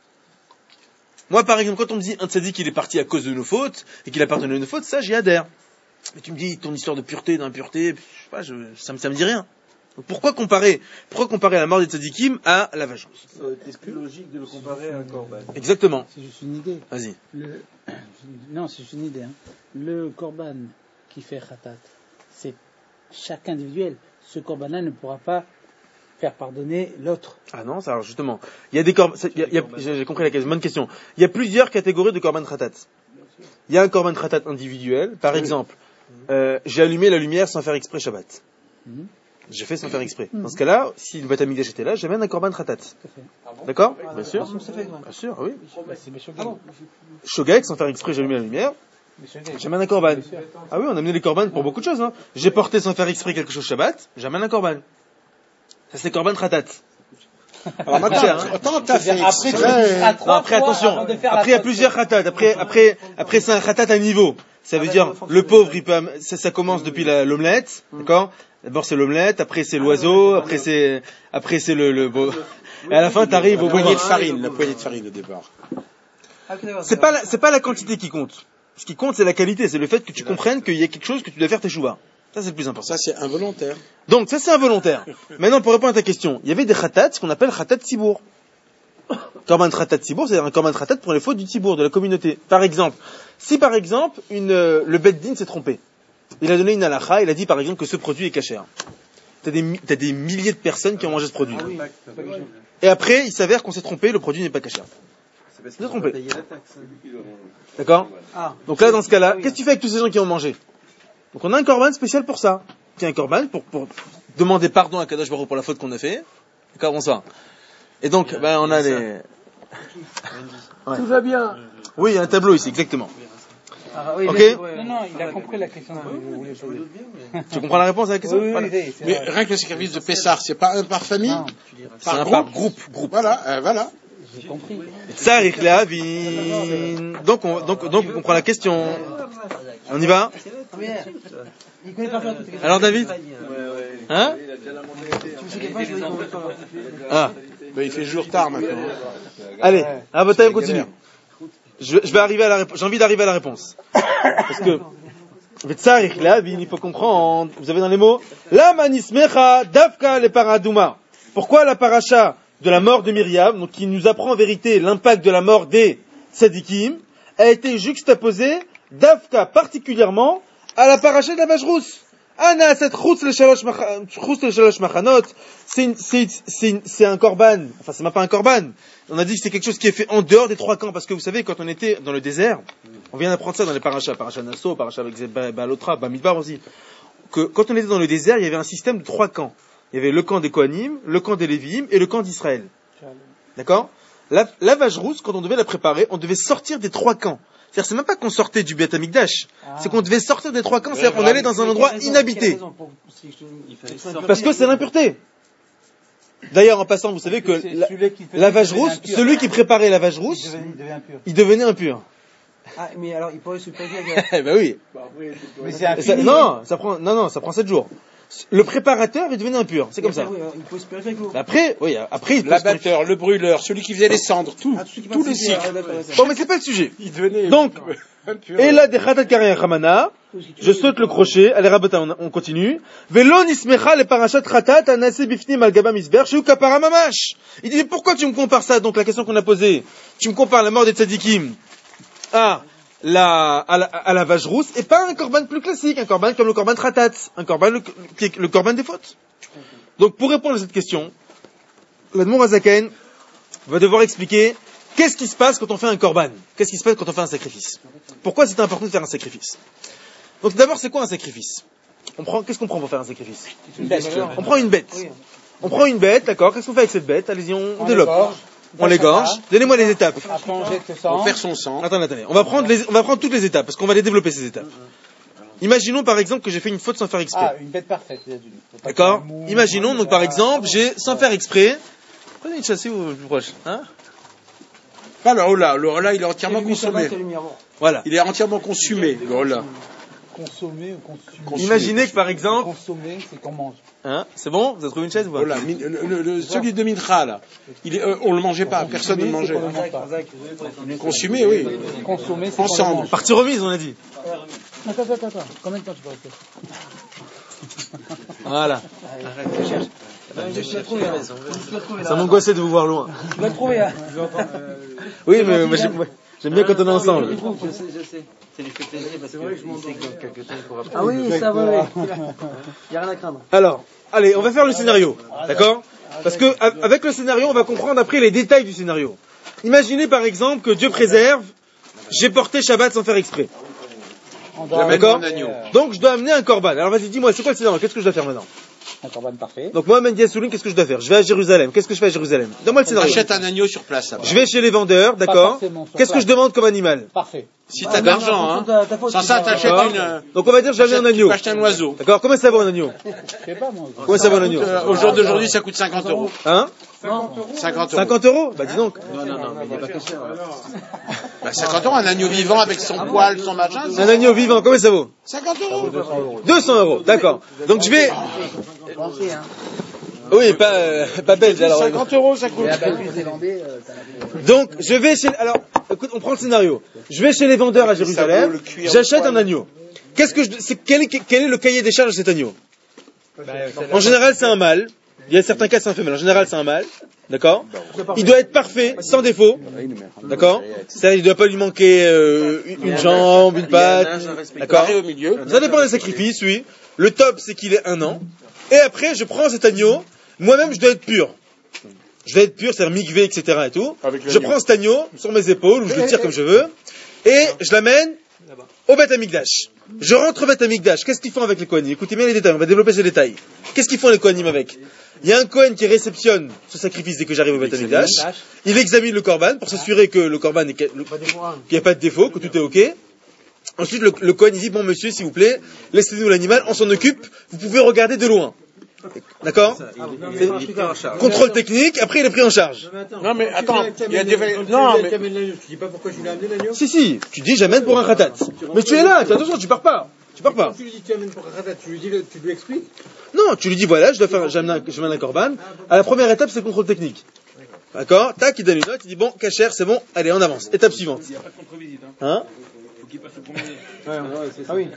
Moi, par exemple, quand on me dit un tzadik, il est parti à cause de nos fautes, et qu'il a pardonné nos fautes, ça, j'y adhère. Mais tu me dis, ton histoire de pureté, d'impureté, je sais pas, je, ça, me, ça me dit rien. Donc pourquoi comparer, pourquoi comparer la mort des tzadikim à la vache rousse? C'est plus logique de le comparer à un korban. Exactement. C'est juste une idée. Vas-y. Le... Non, c'est juste une idée. Hein. Le korban qui fait khatat, c'est chaque individuel. Ce korban-là ne pourra pas faire pardonner l'autre. Ah non, ça, alors justement, il y a des korban, il y a, il y a, j'ai compris la question, bonne question. Il y a plusieurs catégories de korban khatat. Il y a un korban khatat individuel, par exemple, euh, j'ai allumé la lumière sans faire exprès Shabbat. Mm-hmm. J'ai fait sans faire exprès. Mm-hmm. Dans ce cas-là, si le Beth Amikdash était là, j'amène un korban khatat. Ah bon? D'accord? Ah, bien sûr. Bien sûr, oui. Ah bon. Shogeg, sans faire exprès, j'ai allumé la lumière. J'amène un korban. Ah oui, on a amené les korban pour beaucoup de choses. Hein. J'ai porté sans faire exprès quelque chose Shabbat, j'amène un korban. Ça c'est korban khatat. Alors maintenant, hein. Attends, t'as fait après, non, après attention. Après il y a plusieurs khatat. Après, après, après c'est un khatat à niveau. Ça veut dire le pauvre, il peut, ça, ça commence depuis la, l'omelette, d'accord? D'abord c'est l'omelette, après c'est l'oiseau, après c'est, après c'est le, le beau. Et à la fin t'arrives au poignet de farine, la poignée de farine au départ. C'est pas la, c'est pas la quantité qui compte. Ce qui compte, c'est la qualité, c'est le fait que tu comprennes qu'il y a quelque chose que tu dois faire teshuva. Ça, c'est le plus important. Ça, c'est involontaire. Donc, ça, c'est involontaire. Maintenant, pour répondre à ta question, il y avait des khatat, ce qu'on appelle khatat tzibour. Korban khatat tzibour, c'est-à-dire un korban khatat pour les fautes du tzibour, de la communauté. Par exemple, si par exemple, une, euh, le bet din s'est trompé, il a donné une halakha, il a dit par exemple que ce produit est kasher. T'as des, t'as des milliers de personnes qui ont mangé ce produit. Ah oui. Et après, il s'avère qu'on s'est trompé, le produit n'est pas kasher. C'est parce qu'ils ont trompé. payé la taxe. D'accord? Ah. Donc là, dans ce cas-là, qu'est-ce que tu fais avec tous ces gens qui ont mangé? Donc on a un korban spécial pour ça. Qui est un korban pour, pour demander pardon à Kadosh Baruch pour la faute qu'on a fait. D'accord, bonsoir. Et donc, ben, on a les... Ouais. Tout va bien. Oui, il y a un tableau ici, exactement. Ah, oui, Ok. mais- Non, non, il a compris la question que vous voulez poser. Tu comprends la réponse à la question? Oui, oui, Voilà. oui, c'est Mais vrai. rien que le sacrifice de Pessah, c'est pas un par famille, Non, C'est un par par groupe. groupe, groupe. Voilà, euh, voilà. j'ai compris. Tsarich Lehavin. Donc on, donc, donc on comprend la question. On y va? Il connaît pas tout. Alors David? Hein? Ah. Ben, il fait jour tard maintenant. Allez, à votre time, continue. Je, je vais arriver à la réponse. J'ai envie d'arriver à la réponse. Parce que, Tsarich Lehavin, il faut comprendre. Vous avez dans les mots, la manismecha davka le paradouma. Pourquoi la paracha de la mort de Myriam, donc qui nous apprend en vérité l'impact de la mort des tzadikim, a été juxtaposée, davka particulièrement, à la paracha de la vache rousse. Ana, cette chutz le shalosh macha- chutz le shalosh machanot, c'est une- c'est c'est une- c'est un korban, enfin c'est même pas un korban. On a dit que c'est quelque chose qui est fait en dehors des trois camps, parce que vous savez, quand on était dans le désert, on vient d'apprendre ça dans les parachas, paracha Nassau, paracha avec Ba- Balotra, Bamidbar aussi, que quand on était dans le désert, il y avait un système de trois camps. Il y avait le camp des Kohanim, le camp des Lévi'im et le camp d'Israël. D'accord? La, la vache rousse, quand on devait la préparer, on devait sortir des trois camps. C'est-à-dire, c'est même pas qu'on sortait du Beth Amikdash, c'est qu'on devait sortir des trois camps, c'est-à-dire qu'on allait dans un endroit inhabité. Parce que c'est l'impureté. D'ailleurs, en passant, vous savez que la, la vache rousse, celui qui préparait la vache rousse, il devenait impur. Ah, mais alors, il pourrait supposer Eh ben oui. Mais c'est Et ça- infini. non, ça prend, non, non, ça prend sept jours. Le préparateur, il devenait impur. C'est comme ça. Il peut se purifier avec l'eau. Après, oui, après, il peut se L'abatteur, le brûleur, celui qui faisait les cendres, tout, tous les cycles. Bon, mais c'est pas le sujet. Il devenait Donc, impur. et là, des khatat karien chamana, je saute le crochet, allez, rabata, on, on continue. Velon ismecha le parachat khatat anase bifnim al gaba misber, sheu kapara mamash. Il dit, mais pourquoi tu me compares ça? Donc, la question qu'on a posée, tu me compares la mort des tzadikim à la, à la, à la vache rousse, et pas un korban plus classique, un korban comme le korban khatat, un korban, le, qui est le korban des fautes. Donc, pour répondre à cette question, l'Admor Hazaken va devoir expliquer qu'est-ce qui se passe quand on fait un korban? Qu'est-ce qui se passe quand on fait un sacrifice? Pourquoi c'est important de faire un sacrifice? Donc d'abord, c'est quoi un sacrifice? On prend, qu'est-ce qu'on prend pour faire un sacrifice? On prend une bête. On prend une bête, d'accord? Qu'est-ce qu'on fait avec cette bête? Allez-y, on, on développe. On l'égorge. Donnez-moi les étapes. Après, on jette le sang. Pour faire son sang. Attendez, attendez. On va prendre les, on va prendre toutes les étapes parce qu'on va les développer ces étapes. Imaginons par exemple que j'ai fait une faute sans faire exprès. Ah, une bête parfaite, les adultes. Faut pas D'accord? qu'il y ait un mou, Imaginons donc par ah, exemple, j'ai sans faire exprès. Prenez une chassée ou plus proche, hein? Pas le holà, le holà, il est entièrement c'est le consommé. c'est le miroir. Voilà. Il est entièrement consumé, le holà. Consommer ou consommer. Consommer. Imaginez que par exemple, Consommer, c'est qu'on mange. hein? C'est bon? Vous avez trouvé une chaise ou pas? Holà, min- le- le- le- celui de Mincha, là, il est, euh, on le mangeait pas, personne ne le mangeait. Consommer, c'est qu'on le mange pas. Consumé, oui. Consommer, c'est qu'on le Ensemble. mange. Partie remise, on a dit. Attends, attends, attends. Combien de temps tu peux rester? Voilà. Je l'ai trouvé, hein. Je l'ai trouvé, là. Ça m'angoissait de vous voir loin. Tu l'as trouvé, hein. Oui, mais moi, j'aime, j'aime bien quand on est ensemble. Je sais, je sais. Ça lui fait plaisir parce qu'il sait que dans quelques temps, il pourra pas. Ah oui, ça va, oui. Il n'y a rien à craindre. Alors, allez, on va faire le scénario. D'accord? Parce que, a- avec le scénario, on va comprendre après les détails du scénario. Imaginez par exemple que Dieu préserve, j'ai porté Shabbat sans faire exprès. On doit D'accord? mon agneau. Donc, je dois amener un korban. Alors, vas-y, dis-moi, c'est quoi le scénario? Qu'est-ce que je dois faire maintenant? un corban parfait. Donc, moi, Mendy Souline, qu'est-ce que je dois faire? Je vais à Jérusalem. Qu'est-ce que je fais à Jérusalem? Donne-moi le On scénario. achète un agneau sur place, là-bas. Je vais chez les vendeurs, d'accord? forcément sur Qu'est-ce que place. je demande comme animal? Parfait. Si t'as de l'argent, hein. T'as- t'as faute, Sans tu ça, vas- t'achètes D'accord. une, euh, Donc, on va dire, je vais amener un t'achètes- tu agneau. peux acheter un oiseau. D'accord? Combien ça vaut un agneau? Je sais pas, moi. Combien ça vaut un agneau? Euh, Au jour d'aujourd'hui, ça coûte cinquante euros. Hein? cinquante euros. cinquante euros? Bah, dis donc. Non, non, non, mais il n'est pas que cher. Bah, cinquante euros, un agneau vivant avec son poil, son machin. c'est- Un agneau vivant, combien ça vaut? cinquante euros. deux cents euros, d'accord. Donc, je vais, Pensez, hein. Oui, pas, euh, pas belge, alors. cinquante euros, ça coûte. Donc, je vais chez, alors, écoute, on prend le scénario. Je vais chez les vendeurs à Jérusalem, j'achète un agneau. Qu'est-ce que je, c'est, quel est, quel est le cahier des charges de cet agneau? En général, c'est un mâle. Il y a certains cas, c'est un femelle. En général, c'est un mâle. D'accord? Il doit être parfait, sans défaut. D'accord? C'est-à-dire, il ne doit pas lui manquer euh, une jambe, une patte. D'accord? Ça dépend des sacrifices, oui. Le top, c'est qu'il ait un an. Et après, je prends cet agneau. Moi-même, je dois être pur. Je dois être pur, c'est-à-dire mikvé, et cetera et tout. Je prends cet agneau sur mes épaules, ou je le tire comme je veux. Et je l'amène au Beth Amikdash. Je rentre au Beth Amikdash. Qu'est-ce qu'ils font avec les Kohanim? Écoutez bien les détails, on va développer ces détails. Qu'est-ce qu'ils font les Kohanim avec? Il y a un Kohen qui réceptionne ce sacrifice dès que j'arrive au Beth Amikdash. Il examine le Korban pour s'assurer que le Korban est, qu'il n'y a pas de défaut, que tout est ok. Ensuite, le, le Kohen il dit, bon monsieur, s'il vous plaît, laissez-nous l'animal, on s'en occupe, vous pouvez regarder de loin. D'accord? Contrôle technique, après il est pris en charge. Non mais attends, il y a des... Non mais... Tu dis pas pourquoi je l'ai amené l'agneau? Si, si, tu dis j'amène pour un khatat. Mais tu es là, tu attention, tu pars pas. Tu pars pas. Tu lui dis tu amènes pour un khatat, tu lui dis, tu lui expliques? Non, tu lui dis voilà, je dois faire, j'amène un, j'amène un korban. À la première étape, c'est le contrôle technique. D'accord? Tac, il donne une note, il dit bon, kasher, c'est bon, allez, on avance. Étape suivante. Il n'y a pas de contre-visite. Hein? Faut qu'il passe au premier. Ah oui.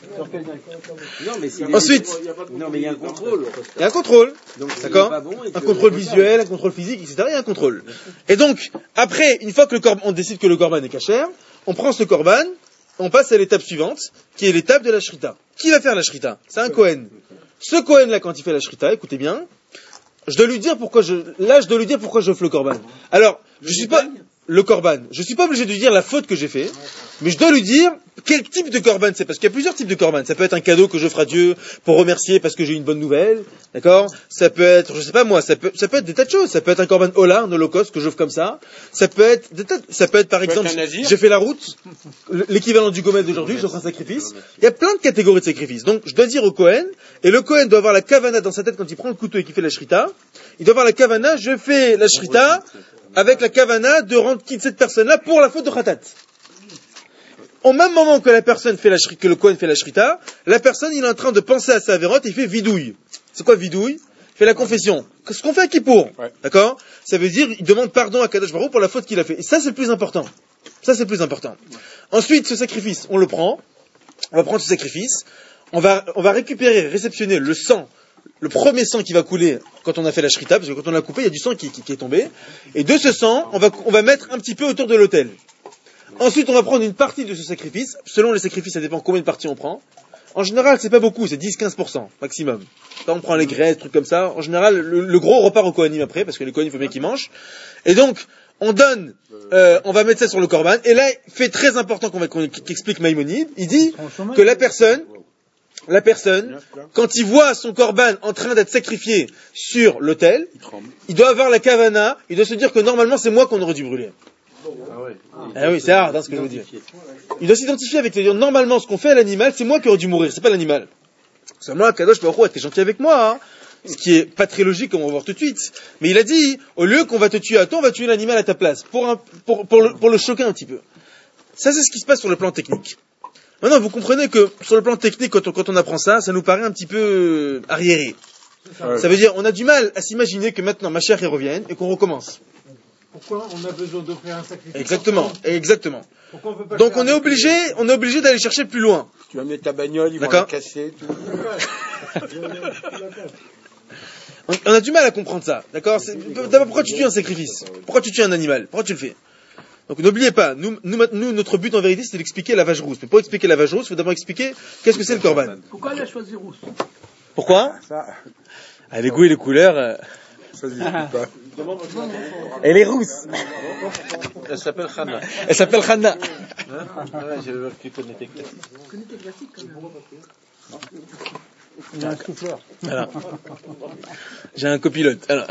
Non, mais s'il Ensuite. est... Non, mais il y a un contrôle. Il y a un contrôle. Donc, d'accord? Bon un contrôle visuel, un contrôle physique, et cetera. Il y a un contrôle. Et donc, après, une fois que le korban, on décide que le korban est kasher, on prend ce korban, on passe à l'étape suivante, qui est l'étape de la shrita. Qui va faire la shrita? C'est un Kohen. Ce Kohen-là, quand il fait la shrita, écoutez bien, je dois lui dire pourquoi je, là, je dois lui dire pourquoi j'offre le korban. Alors, je suis pas, le korban. Je suis pas obligé de lui dire la faute que j'ai fait, mais je dois lui dire quel type de korban c'est, parce qu'il y a plusieurs types de korban. Ça peut être un cadeau que j'offre à Dieu pour remercier parce que j'ai eu une bonne nouvelle, d'accord? Ça peut être, je sais pas moi, ça peut, ça peut être des tas de choses. Ça peut être un korban hola, un holocauste que j'offre comme ça. Ça peut être des tas de, ça peut être par exemple, j'ai fait la route, l'équivalent du gomet d'aujourd'hui, j'offre un sacrifice. Il y a plein de catégories de sacrifices. Donc, je dois dire au Kohen, et le Kohen doit avoir la kavana dans sa tête quand il prend le couteau et qu'il fait la shrita. Il doit avoir la kavana, je fais la shrita avec la kavana de rendre quitte cette personne-là pour la faute de khatat. Au même moment que la personne fait la shrita, que le Kohen fait la shrita, la personne, il est en train de penser à sa vérote et il fait vidouille. C'est quoi vidouille? Il fait la confession. Ce qu'on fait à Kippour. Ouais. D'accord? Ça veut dire, il demande pardon à Kadosh Baruch pour la faute qu'il a fait. Et ça, c'est le plus important. Ça, c'est le plus important. Ensuite, ce sacrifice, on le prend. On va prendre ce sacrifice. On va, on va récupérer, réceptionner le sang, le premier sang qui va couler quand on a fait la shrita, parce que quand on l'a coupé, il y a du sang qui, qui, qui est tombé. Et de ce sang, on va, on va mettre un petit peu autour de l'autel. Ensuite, on va prendre une partie de ce sacrifice. Selon les sacrifices, ça dépend combien de parties on prend. En général, c'est pas beaucoup, c'est dix à quinze pour cent maximum. Quand on prend les graisses, trucs comme ça, en général, le, le gros repart au Kohanim après, parce que les Kohanim, il faut bien qu'ils mangent. Et donc, on donne, euh, on va mettre ça sur le korban. Et là, fait très important qu'on va, qu'on, qu'explique Maïmonide, il dit que la personne, la personne, quand il voit son korban en train d'être sacrifié sur l'autel, il doit avoir la kavana, il doit se dire que normalement, c'est moi qu'on aurait dû brûler. Ah, ouais. ah oui, c'est hard, hein, ce que je veux dire. Il doit s'identifier avec les gens. Normalement, ce qu'on fait à l'animal, c'est moi qui aurais dû mourir, c'est pas l'animal. C'est moi, Kadosh Baruch Hu, t'es gentil avec moi, hein. Ce qui est pas très logique, comme on va voir tout de suite. Mais il a dit, au lieu qu'on va te tuer à toi, on va tuer l'animal à ta place, pour, un, pour, pour, le, pour le choquer un petit peu. Ça, c'est ce qui se passe sur le plan technique. Maintenant, vous comprenez que sur le plan technique, quand on, quand on apprend ça, ça nous paraît un petit peu arriéré. Ouais. Ça veut dire, on a du mal à s'imaginer que maintenant, ma chère revienne et qu'on recommence. Pourquoi on a besoin d'offrir un sacrifice? Exactement, exactement. On peut pas Donc on est obligé, on est obligé d'aller chercher plus loin. Tu vas mettre ta bagnole, ils vont la casser. Tout. on, on a du mal à comprendre ça, d'accord? C'est, d'abord, pourquoi tu tues un sacrifice? Pourquoi tu tues un animal? Pourquoi tu le fais? Donc n'oubliez pas, nous, nous, nous, notre but en vérité, c'est d'expliquer la vache rousse. Mais pour expliquer la vache rousse, il faut d'abord expliquer qu'est-ce que c'est le korban. Pourquoi elle a choisi rousse? Pourquoi? Ah, les goûts et les couleurs. Euh... Ça se discute pas. Elle est rousse. Elle s'appelle Hanna. Elle s'appelle Hanna. Hein ouais, je veux que tu connais tes classiques. Tu connais tes classiques quand même. Il y a un souffleur. Voilà. J'ai un copilote. Alors.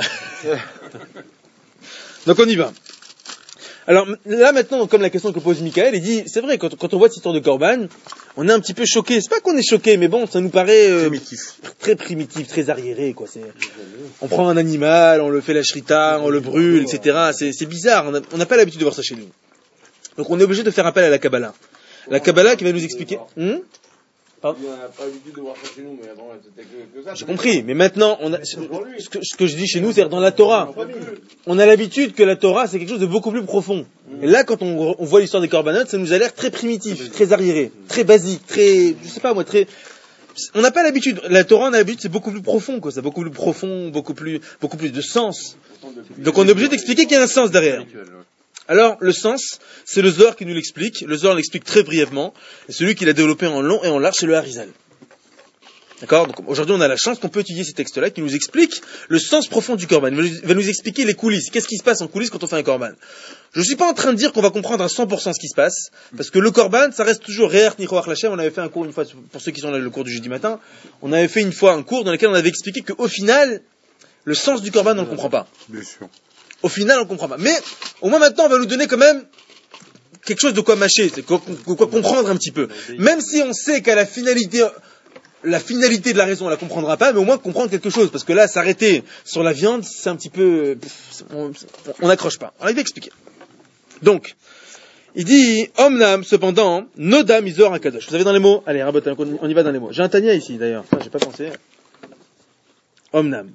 Donc on y va. Alors là maintenant, comme la question que pose Michael, il dit, c'est vrai, quand, quand on voit cette histoire de Korban, on est un petit peu choqué. C'est pas qu'on est choqué, mais bon, ça nous paraît euh, primitif. très primitif, très arriéré, quoi. C'est, on prend un animal, on le fait la shrita, on le brûle, et cetera. C'est, c'est bizarre. On n'a pas l'habitude de voir ça chez nous. Donc on est obligé de faire appel à la Kabbalah. La Kabbalah qui va nous expliquer. Hmm Pardon. On n'a pas l'habitude de voir ça chez nous, mais avant, c'était que, que ça. J'ai compris, mais maintenant, on a, ce, que, ce que je dis chez nous, c'est dans la Torah. On a l'habitude que la Torah, c'est quelque chose de beaucoup plus profond. Et là, quand on, on voit l'histoire des corbanotes, ça nous a l'air très primitif, très arriéré, très basique, très, je sais pas moi, très... On n'a pas l'habitude. La Torah, on a l'habitude, c'est beaucoup plus profond, quoi. C'est beaucoup plus profond, beaucoup plus, beaucoup plus de sens. Donc on est obligé d'expliquer qu'il y a un sens derrière. Alors, le sens, c'est le Zohar qui nous l'explique. Le Zohar l'explique très brièvement. Et celui qui l'a développé en long et en large, c'est le Harizal. D'accord? Donc, aujourd'hui, on a la chance qu'on peut étudier ces textes-là qui nous expliquent le sens profond du korban. Il va nous expliquer les coulisses. Qu'est-ce qui se passe en coulisses quand on fait un korban? Je ne suis pas en train de dire qu'on va comprendre à cent pour cent ce qui se passe. Parce que le korban, ça reste toujours Re'er Nichoach Lachem. On avait fait un cours une fois, pour ceux qui sont là, le cours du jeudi matin. On avait fait une fois un cours dans lequel on avait expliqué qu'au final, le sens du korban, on ne le comprend pas. Bien sûr. Au final, on ne comprend pas. Mais, au moins maintenant, on va nous donner quand même quelque chose de quoi mâcher, de quoi, de quoi comprendre un petit peu. Même si on sait qu'à la finalité, la finalité de la raison, on la comprendra pas, mais au moins comprendre quelque chose. Parce que là, s'arrêter sur la viande, c'est un petit peu, on n'accroche pas. Alors, il va expliquer. Donc, il dit, Omnam, cependant, Nodam Izor Akadosh. Vous avez dans les mots? Allez, rabote, on y va dans les mots. J'ai un Tania ici, d'ailleurs. Enfin, j'ai pas pensé. Omnam.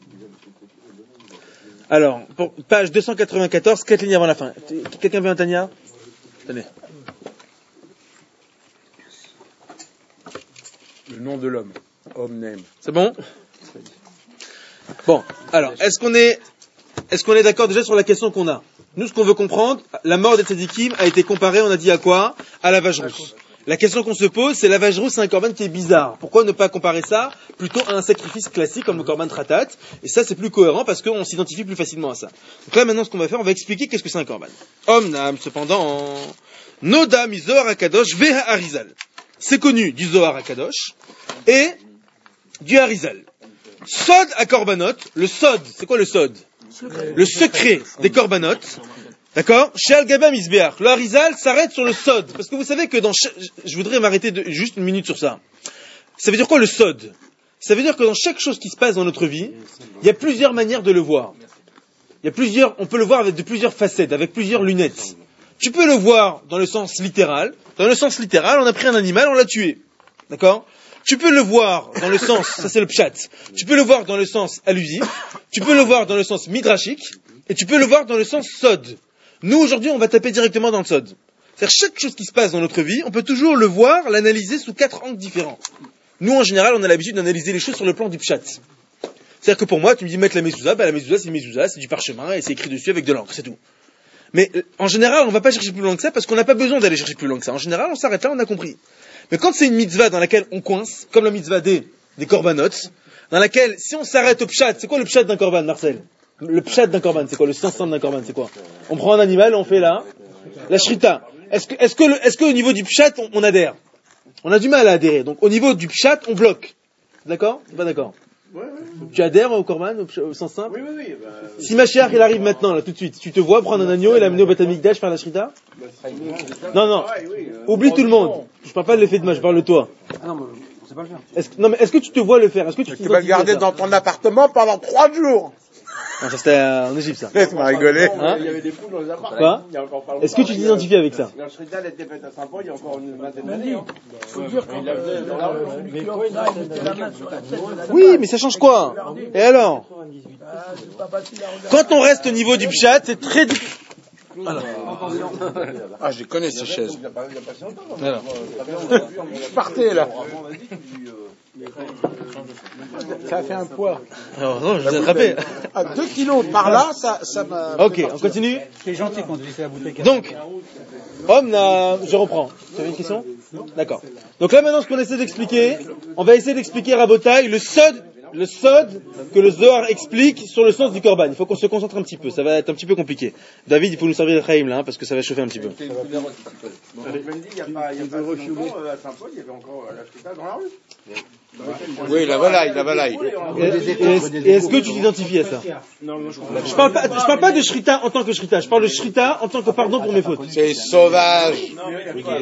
Alors, pour, page deux cent quatre-vingt-quatorze, quatre lignes avant la fin. Quelqu'un veut un Tania? Tenez. Le nom de l'homme. Omnem. C'est bon? Bon, alors, est-ce qu'on est, est-ce qu'on est d'accord déjà sur la question qu'on a? Nous, ce qu'on veut comprendre, la mort des tzadikim a été comparée, on a dit à quoi? À la vache rousse. La question qu'on se pose, c'est la vache rousse, c'est un korban qui est bizarre. Pourquoi ne pas comparer ça plutôt à un sacrifice classique comme le korban tratat? Et ça, c'est plus cohérent parce qu'on s'identifie plus facilement à ça. Donc là, maintenant, ce qu'on va faire, on va expliquer qu'est-ce que c'est un korban. Omnam, cependant, Nodam Zohar Akadosh Veha Harizal. C'est connu du Zohar Akadosh et du Harizal. Sod à korbanot. Le sod, c'est quoi le sod? Le secret des korbanot. D'accord? Chez Al-Gaba Mizbeach, le Harizal s'arrête sur le sod. Parce que vous savez que dans chaque... Je voudrais m'arrêter de... juste une minute sur ça. Ça veut dire quoi le sod? Ça veut dire que dans chaque chose qui se passe dans notre vie, il y a plusieurs manières de le voir. Il y a plusieurs... On peut le voir avec de plusieurs facettes, avec plusieurs lunettes. Tu peux le voir dans le sens littéral. Dans le sens littéral, on a pris un animal, on l'a tué. D'accord? Tu peux le voir dans le sens... Ça c'est le pshat. Tu peux le voir dans le sens allusif. Tu peux le voir dans le sens midrashique. Et tu peux le voir dans le sens sod. Nous, aujourd'hui, on va taper directement dans le sod. C'est-à-dire, chaque chose qui se passe dans notre vie, on peut toujours le voir, l'analyser sous quatre angles différents. Nous, en général, on a l'habitude d'analyser les choses sur le plan du pshat. C'est-à-dire que pour moi, tu me dis mettre la mezouza, bah la mezouza, c'est une mezouza, c'est du parchemin, et c'est écrit dessus avec de l'encre, c'est tout. Mais, en général, on ne va pas chercher plus loin que ça, parce qu'on n'a pas besoin d'aller chercher plus loin que ça. En général, on s'arrête là, on a compris. Mais quand c'est une mitzvah dans laquelle on coince, comme la mitzvah des, des korbanot, dans laquelle, si on s'arrête au pshat, c'est quoi le pshat d'un korban, Marcel? Le pshat d'un korban, c'est quoi? Le sens d'un korban, c'est quoi? On prend un animal, on fait là, la shrita. Est-ce que, est-ce que, le, est-ce qu'au niveau du pshat, on, on adhère? On a du mal à adhérer. Donc, au niveau du pshat, on bloque. D'accord? Pas d'accord? Ouais, ouais. Tu adhères au korban, au, au sens simple? Oui, oui, oui. Bah, si Mashiach, il arrive maintenant, là, tout de suite, tu te vois prendre un agneau et l'amener au Beth Amikdash faire la shrita? Non, non. Oublie tout le monde. Je parle pas de l'effet de moi, je parle de toi. Ah non, mais on sait pas le faire. Est-ce que, non, mais est-ce que tu te vois le faire? Est-ce que tu, tu vas le garder dans ton appartement pendant trois jours? Non, ça c'était en Égypte, ça. Laisse-moi rigoler. Hein? Il y avait des poules dans les appartements. Quoi? Est-ce que tu t'identifies avec ça? La shrita, elle était faite à Saint-Paul il y a encore une vingtaine d'années. Il faut dire qu'on celui qui offrait, il mettait la main sur la tête de l'animal. Oui, mais ça change quoi? Et alors? Quand on reste au niveau du pshat, c'est très difficile. Ah, je connais ces chaises. Il n'y a pas si longtemps. Alors. Je partais là. Ça a fait un poids. Alors, non, je vous ai attrapé. À deux kilos par là, ça, ça m'a... Ok, on continue. C'est gentil quand tu laisses la bouteille. Donc, homme, je reprends. Tu avais une question? D'accord. Donc là, maintenant, ce qu'on essaie d'expliquer, on va essayer d'expliquer Rabotai, le sod, le sod que le Zohar explique sur le sens du korban. Il faut qu'on se concentre un petit peu. Ça va être un petit peu compliqué. David, il faut nous servir le Chaim là, hein, parce que ça va chauffer un petit peu. Je me dis, il n'y a pas, il y a pas longtemps, à Saint-Paul, il y avait encore la shrita dans la rue. Oui, la volaille, la volaille. Et, et, et est-ce que tu t'identifies à ça? Non, non, je Je parle pas, je parle pas de shrita en tant que shrita. Je parle de shrita en tant que pardon pour mes fautes. C'est sauvage.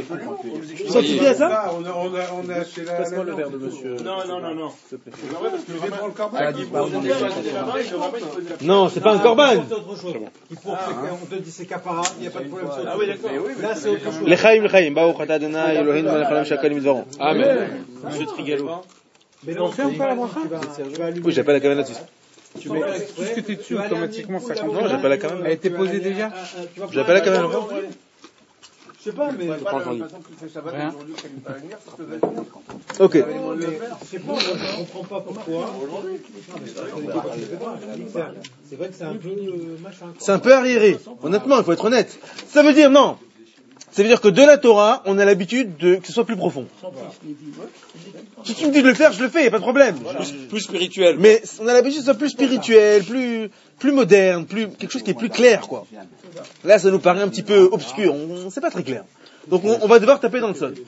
Tu t'identifies à ça? On a, on a, on a, c'est la, le verre de monsieur. Non, non, non, non. Non, ouais, parce que vais prendre le corban. Non, c'est pas un korban. Il faut qu'on te dise c'est capara, il n'y a pas de problème sur le. Ah oui, d'accord. Là, c'est autre chose. Lechaim, lechaim, baruch atah Adonai Eloheinu melech haolam she'akol midvaro. Amen. Monsieur Trigalo. Mais on fait un peu la bracha. Oui, j'ai pas la caméra là-dessus. Tu mets tout ce que tu es dessus, automatiquement, ça compte. Non, j'ai pas la caméra. Elle était posée déjà. J'ai pas la caméra. Je sais pas, mais. C'est pas la même façon que tu fais Shabbat aujourd'hui qu'elle n'est pas la lumière, ça peut être bien. Ok. C'est bon, je comprends pas pourquoi. C'est vrai que c'est un peu machin. C'est un peu arriéré. Honnêtement, il faut être honnête. Ça veut dire, non. Ça veut dire que de la Torah, on a l'habitude de, que ce soit plus profond. Si tu me dis de le faire, je le fais, y a pas de problème. Plus, plus spirituel. Mais on a l'habitude que ce soit plus spirituel, plus, plus moderne, plus, quelque chose qui est plus clair, quoi. Là, ça nous paraît un petit peu obscur. On, c'est pas très clair. Donc, on, on va devoir taper dans le sol.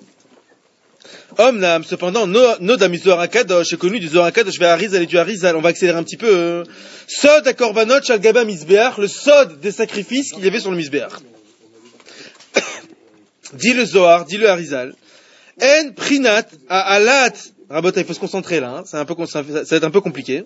Omnam, cependant, Nodam Zohar HaKadosh est connu du Zohar HaKadosh vers Arizal et du Arizal. On va accélérer un petit peu. Sod à Korbanot Shal Gaba Mizbeach, le sod des sacrifices qu'il y avait sur le Mizbeach. Dit le Zohar, dit le Arizal. En Prinat à Alat. Rabota, il faut se concentrer là, hein. C'est un peu, ça va être un peu compliqué.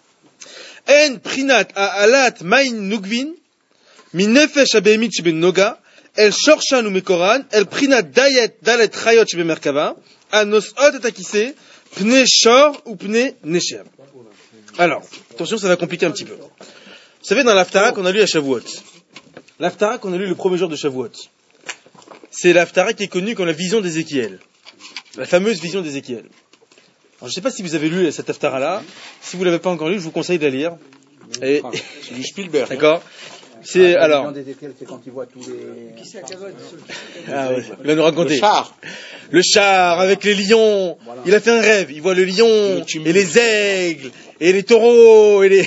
En Prinat à Alat Main Nugvin, Mi Nefesh Abemit Sheben Noga, El Shorshan ou Mekoran, El Prinat Dayet Dalet Chayot Sheben Merkava, Anos Ot Etakise, Pne Shor ou Pne Nesher. Alors, attention, ça va compliquer un petit peu. Vous savez, dans l'Haftara qu'on a lu à Shavuot, l'Haftara qu'on a lu le premier jour de Shavuot, c'est l'Haftara qui est connue comme la vision d'Ézéchiel. La fameuse vision d'Ézéchiel. Alors, je ne sais pas si vous avez lu cette Haftara-là. Si vous ne l'avez pas encore lu, je vous conseille de la lire. Et... C'est du Spielberg. D'accord. C'est, ah, alors. La vision d'Ézéchiel, c'est quand il voit tous les. Qui c'est à Kavod? Ah oui, il va nous raconter. Le char. Le char avec les lions. Voilà. Il a fait un rêve. Il voit le lion, le et les aigles, et les taureaux, et les.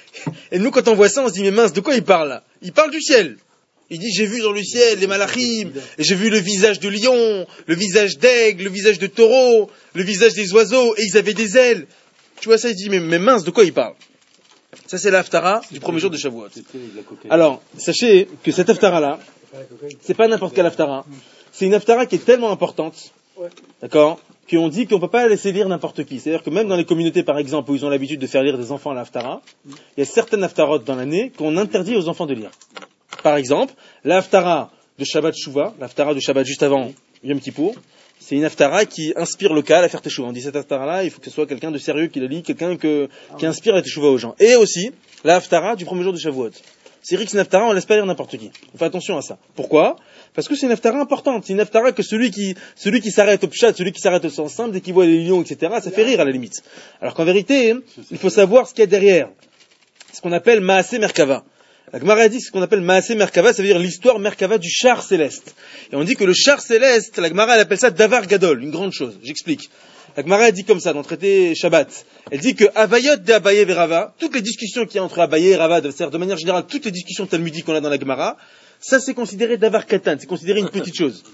Et nous, quand on voit ça, on se dit, mais mince, de quoi il parle là? Il parle du ciel. Il dit, j'ai vu dans le ciel les malachim, et j'ai vu le visage de lion, le visage d'aigle, le visage de taureau, le visage des oiseaux, et ils avaient des ailes. Tu vois ça, il dit, mais, mais mince, de quoi il parle? Ça, c'est l'Haftara du premier jour de Shavuot. Alors, sachez que cette Haftara-là, c'est pas n'importe quelle Haftara. C'est une Haftara qui est tellement importante, d'accord, qu'on dit qu'on peut pas laisser lire n'importe qui. C'est-à-dire que même dans les communautés, par exemple, où ils ont l'habitude de faire lire des enfants à l'Haftara, il y a certaines Haftarot dans l'année qu'on interdit aux enfants de lire. Par exemple, la Haftara de Shabbat Shuvah, la Haftara de Shabbat juste avant Yom Kippour, c'est une Haftara qui inspire le cas à faire Teshuvah. On dit cette Haftara-là, il faut que ce soit quelqu'un de sérieux qui la lit, quelqu'un que, qui inspire la Teshuvah aux gens. Et aussi, la Haftara du premier jour de Shavuot. C'est vrai que c'est une Haftara, on laisse pas lire n'importe qui. On fait attention à ça. Pourquoi? Parce que c'est une Haftara importante. C'est une Haftara que celui qui, celui qui s'arrête au pshat, celui qui s'arrête au sens simple, dès qu'il voit les lions, et cetera, ça fait rire à la limite. Alors qu'en vérité, il faut savoir ce qu'il y a derrière. Ce qu'on appelle Maaseh Merkava. La Gemara dit ce qu'on appelle Maaseh Merkava, ça veut dire l'histoire Merkava du char céleste. Et on dit que le char céleste, la Gemara elle appelle ça Davar Gadol, une grande chose. J'explique. La Gemara elle dit comme ça dans le traité Shabbat. Elle dit que Avayot de Abaye et Rava, toutes les discussions qu'il y a entre Abaye et Rava, c'est-à-dire de manière générale toutes les discussions talmudiques qu'on a dans la Gemara, ça c'est considéré Davar Katan, c'est considéré une petite chose.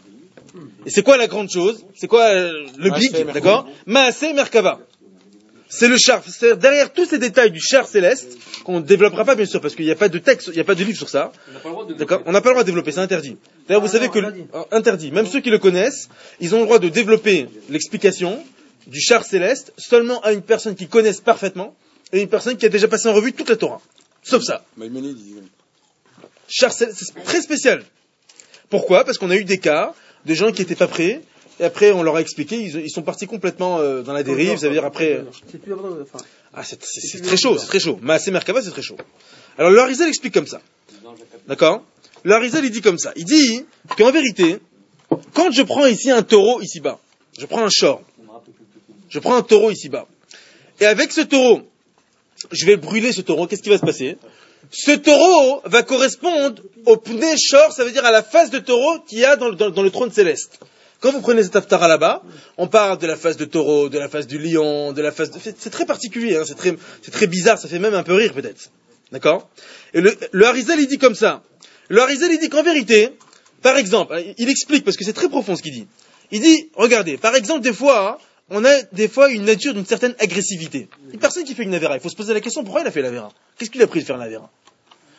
Et c'est quoi la grande chose? C'est quoi euh, le big, d'accord? Maaseh Merkava. C'est le char, c'est derrière tous ces détails du char céleste, qu'on ne développera pas bien sûr, parce qu'il n'y a pas de texte, il n'y a pas de livre sur ça. D'accord? On n'a pas le droit de développer, c'est interdit. D'ailleurs, vous savez que, interdit, même ceux qui le connaissent, ils ont le droit de développer l'explication du char céleste seulement à une personne qui connaisse parfaitement, et une personne qui a déjà passé en revue toute la Torah. Sauf ça. Char céleste, c'est très spécial. Pourquoi? Parce qu'on a eu des cas de gens qui n'étaient pas prêts, et après, on leur a expliqué, ils, ils sont partis complètement euh, dans la dérive, ça veut dire après... Ah, c'est, c'est, c'est très chaud, c'est très chaud. Maaseh Merkava, c'est très chaud. Alors, le Harizal explique comme ça. D'accord? Le Harizal, il dit comme ça. Il dit qu'en vérité, quand je prends ici un taureau ici-bas, je prends un shor, je prends un taureau ici-bas, et avec ce taureau, je vais brûler ce taureau, qu'est-ce qui va se passer? Ce taureau va correspondre au pnei shor, ça veut dire à la face de taureau qu'il y a dans le, dans, dans le trône céleste. Quand vous prenez cette haftara là-bas, on parle de la face de taureau, de la face du lion, de la face de... C'est très particulier, hein, c'est très, c'est très bizarre, ça fait même un peu rire peut-être. D'accord? Et le, le Harizal, il dit comme ça. Le Harizal, il dit qu'en vérité, par exemple, il explique, parce que c'est très profond ce qu'il dit. Il dit, regardez, par exemple, des fois, on a des fois une nature d'une certaine agressivité. Une personne qui fait une avéra, il faut se poser la question, pourquoi il a fait l'avéra? Qu'est-ce qu'il a pris de faire l'avéra?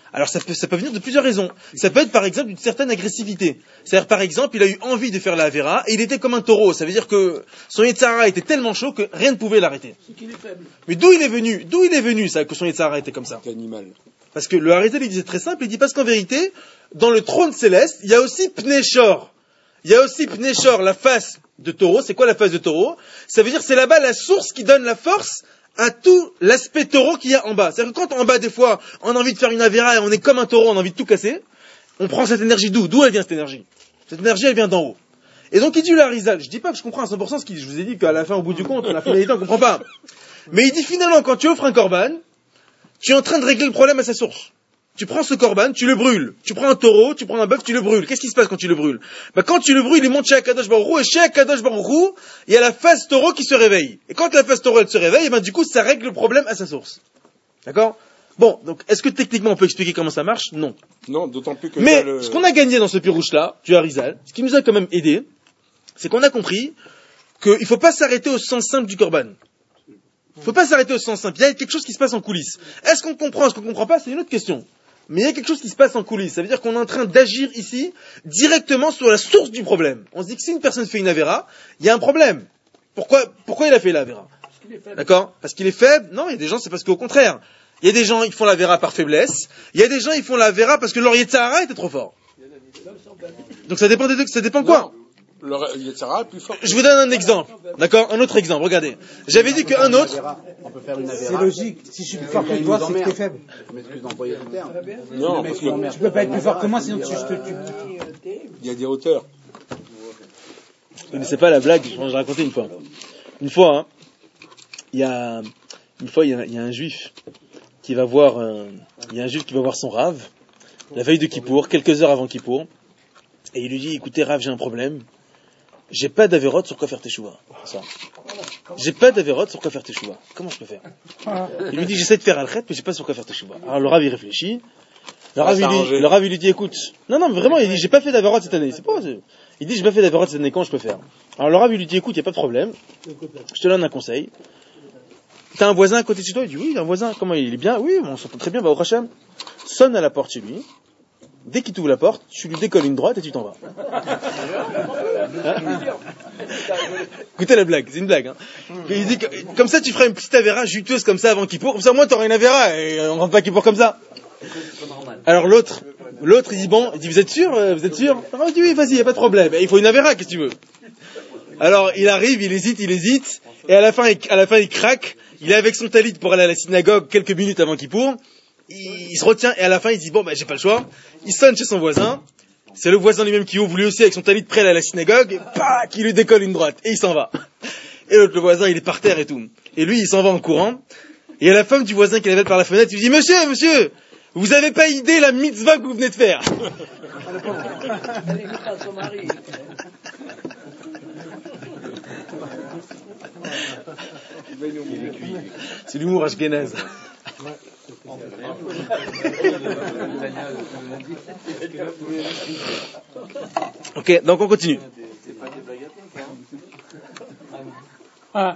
Alors ça peut, ça peut venir de plusieurs raisons. Ça peut être par exemple d'une certaine agressivité. C'est-à-dire par exemple, il a eu envie de faire la Avera et il était comme un taureau. Ça veut dire que son Yetzirah était tellement chaud que rien ne pouvait l'arrêter. C'est qu'il est faible. Mais d'où il est venu D'où il est venu ça, que son Yetzirah était comme ça? C'est animal. Parce que le Harizal, il disait très simple, il dit parce qu'en vérité, dans le trône céleste, il y a aussi Pnéchor. Il y a aussi Pnéchor, la face de taureau. C'est quoi la face de taureau? Ça veut dire c'est là-bas la source qui donne la force à tout l'aspect taureau qu'il y a en bas. C'est-à-dire que quand en bas, des fois, on a envie de faire une Avera et on est comme un taureau, on a envie de tout casser, on prend cette énergie d'où? D'où elle vient cette énergie? Cette énergie, elle vient d'en haut. Et donc il dit le Harizal, je dis pas que je comprends à cent pour cent ce qu'il dit, je vous ai dit qu'à la fin, au bout du compte, on a finalité, on comprend pas. Mais il dit finalement, quand tu offres un korban, tu es en train de régler le problème à sa source. Tu prends ce korban, tu le brûles. Tu prends un taureau, tu prends un bœuf, tu le brûles. Qu'est-ce qui se passe quand tu le brûles? Ben, quand tu le brûles, il monte chez Akadosh Baruch Hu, et chez Akadosh Baruch Hu, il y a la phase taureau qui se réveille. Et quand la phase taureau, elle se réveille, et ben, du coup, ça règle le problème à sa source. D'accord? Bon, donc, est-ce que techniquement on peut expliquer comment ça marche? Non. Non, d'autant plus que... Mais, le... ce qu'on a gagné dans ce pirouche-là, du Harizal, ce qui nous a quand même aidé, c'est qu'on a compris qu'il ne faut pas s'arrêter au sens simple du korban. Il ne faut pas s'arrêter au sens simple. Il y a quelque chose qui se passe en coulisses. Est-ce qu'on comprend, est-ce qu'on ne comprend pas? C'est une autre question. Mais il y a quelque chose qui se passe en coulisses. Ça veut dire qu'on est en train d'agir ici directement sur la source du problème. On se dit que si une personne fait une Avera, il y a un problème. Pourquoi, pourquoi il a fait l'Avera? D'accord? Parce qu'il est faible? Non, il y a des gens, c'est parce qu'au contraire. Il y a des gens, ils font l'Avera par faiblesse. Il y a des gens, ils font l'Avera parce que leur Yetzirah était trop fort. Donc ça dépend des deux, ça dépend quoi? Le Yetzirah est plus fort. Je vous donne un exemple. D'accord? Un autre exemple. Regardez. J'avais dit qu'un autre. On peut faire une C'est logique. Si je suis plus fort que toi, c'est que t'es faible. Je m'excuse d'employer le terme. Non, parce que Tu peux pas être plus fort que moi, sinon tu, je te tue. il y a des hauteurs. Vous connaissez pas la blague? Je vais raconter une fois. Une fois, hein, il y a, une fois, il y a, il y a un juif qui va voir, un, il y a un juif qui va voir son rave, la veille de Kippour, quelques heures avant Kippour, et il lui dit, écoutez, rave, j'ai un problème. J'ai pas d'avérote sur quoi faire teshuva. Ça. J'ai pas d'avérote sur quoi faire teshuva. Comment je peux faire? Il lui dit, j'essaie de faire al-khet, mais j'ai pas sur quoi faire teshuva. Alors le Rav, il réfléchit. Le Rav, il lui, le Rav, il lui dit, écoute, non, non, mais vraiment, il dit, j'ai pas fait d'avérote cette année. C'est pas, c'est... Il dit, j'ai pas fait d'avérote cette année, comment je peux faire? Alors le Rav, il lui dit, écoute, y a pas de problème. Je te donne un conseil. T'as un voisin à côté de chez toi? Il dit, oui, il y a un voisin. Comment il est bien? Oui, on s'entend très bien, bah, au Hachem. Sonne à la porte chez lui. Dès qu'il t'ouvre la porte, tu lui décolles une droite et tu t'en vas. Hein? Écoutez la blague, c'est une blague. Hein. Il dit que, comme ça, tu feras une petite Avera juteuse comme ça avant Kippour. Comme ça, moi, t'auras une Avera et on rentre pas Kippour comme ça. Alors l'autre, l'autre, il dit bon, il dit vous êtes sûr, vous êtes sûr? Alors, il dit oui, vas-y, y a pas de problème. Il faut une Avera, qu'est-ce que tu veux? Alors il arrive, il hésite, il hésite, et à la fin, il, à la fin, il craque. Il est avec son talit pour aller à la synagogue quelques minutes avant Kippour. Il, il se retient et à la fin il dit bon ben j'ai pas le choix. Il sonne chez son voisin. C'est le voisin lui-même qui ouvre lui aussi avec son talit prêt à la synagogue et bah, qui lui décolle une droite et il s'en va. Et l'autre le voisin il est par terre et tout. Et lui il s'en va en courant. Et à la femme du voisin qui l'avait par la fenêtre, il lui dit monsieur, monsieur, vous avez pas idée la mitzvah que vous venez de faire. C'est l'humour ashkénaze. Ok, donc on continue. Ah.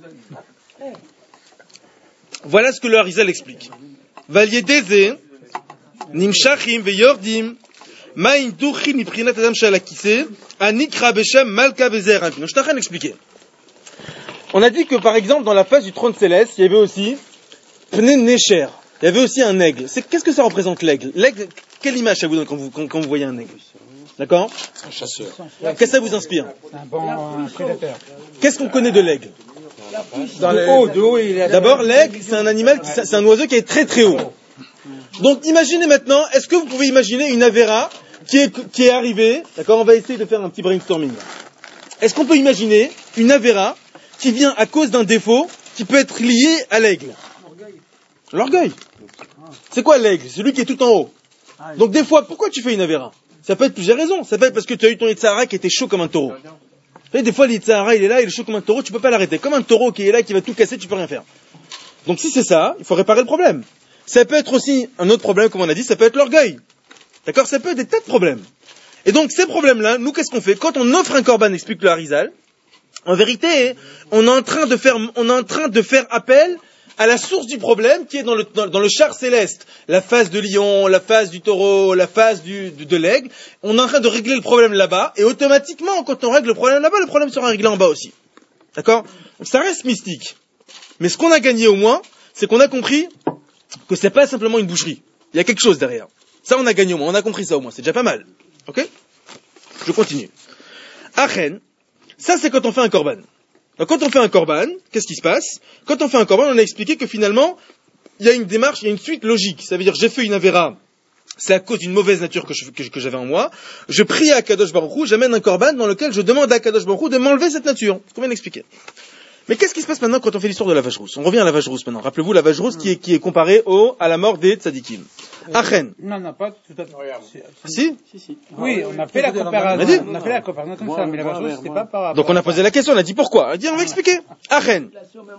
Voilà ce que le Harizal explique. Valiedeze, nimshachim veyordim, ma'in duchin niprinat adam shalakise, anikra beshem malka bezer. Je t'ai rien expliqué. On a dit que par exemple dans la face du trône céleste, il y avait aussi Pnei Necher. Il y avait aussi un aigle. C'est, qu'est-ce que ça représente l'aigle? L'aigle, quelle image ça vous donne quand vous, quand, quand vous voyez un aigle? D'accord? Un chasseur. Qu'est-ce que ça vous inspire? Un bon un prédateur. Qu'est-ce qu'on connaît de l'aigle? Dans le haut, de haut, il est... D'abord, l'aigle, c'est un animal, qui, c'est un oiseau qui est très très haut. Donc, imaginez maintenant, est-ce que vous pouvez imaginer une Avera qui est, qui est arrivée, d'accord? On va essayer de faire un petit brainstorming. Est-ce qu'on peut imaginer une Avera qui vient à cause d'un défaut qui peut être lié à l'aigle? L'orgueil. C'est quoi l'aigle? C'est celui qui est tout en haut. Donc des fois, pourquoi tu fais une Avera? Ça peut être plusieurs raisons. Ça peut être parce que tu as eu ton Yetzirah qui était chaud comme un taureau. Et des fois, le Yetzirah, il est là, il est chaud comme un taureau, tu peux pas l'arrêter. Comme un taureau qui est là, qui va tout casser, tu peux rien faire. Donc si c'est ça, il faut réparer le problème. Ça peut être aussi un autre problème, comme on a dit, ça peut être l'orgueil. D'accord? Ça peut être des tas de problèmes. Et donc ces problèmes-là, nous, qu'est-ce qu'on fait? Quand on offre un korban, explique le Harizal, en vérité, on est en train de faire, on est en train de faire appel à la source du problème qui est dans le, dans, dans le char céleste, la phase de lion, la phase du taureau, la phase du, de, de l'aigle. On est en train de régler le problème là-bas, et automatiquement, quand on règle le problème là-bas, le problème sera réglé en bas aussi. D'accord? Donc ça reste mystique. Mais ce qu'on a gagné au moins, c'est qu'on a compris que c'est pas simplement une boucherie. Il y a quelque chose derrière. Ça, on a gagné au moins. On a compris ça au moins. C'est déjà pas mal. Ok? Je continue. Achen, ça c'est quand on fait un korban. Donc quand on fait un korban, qu'est-ce qui se passe? Quand on fait un korban, on a expliqué que finalement, il y a une démarche, il y a une suite logique. Ça veut dire, j'ai fait une avéra, c'est à cause d'une mauvaise nature que, je, que, que j'avais en moi. Je prie à Kadosh Baruch Hu, j'amène un korban dans lequel je demande à Kadosh Baruch Hu de m'enlever cette nature. C'est ce qu'on vient d'expliquer. Mais qu'est-ce qui se passe maintenant quand on fait l'histoire de la vache rousse? On revient à la vache rousse maintenant. Rappelez-vous la vache rousse qui est, qui est comparée au, à la mort des tzadikim. Euh, Achen. Non, non, pas tout à fait. Si? Si, si. Oui, on a fait la comparaison. On a fait la comparaison comme ça, mais la vache rousse, c'est pas par rapport. Donc on a posé la question, on a dit pourquoi. On a dit, on va expliquer. Achen.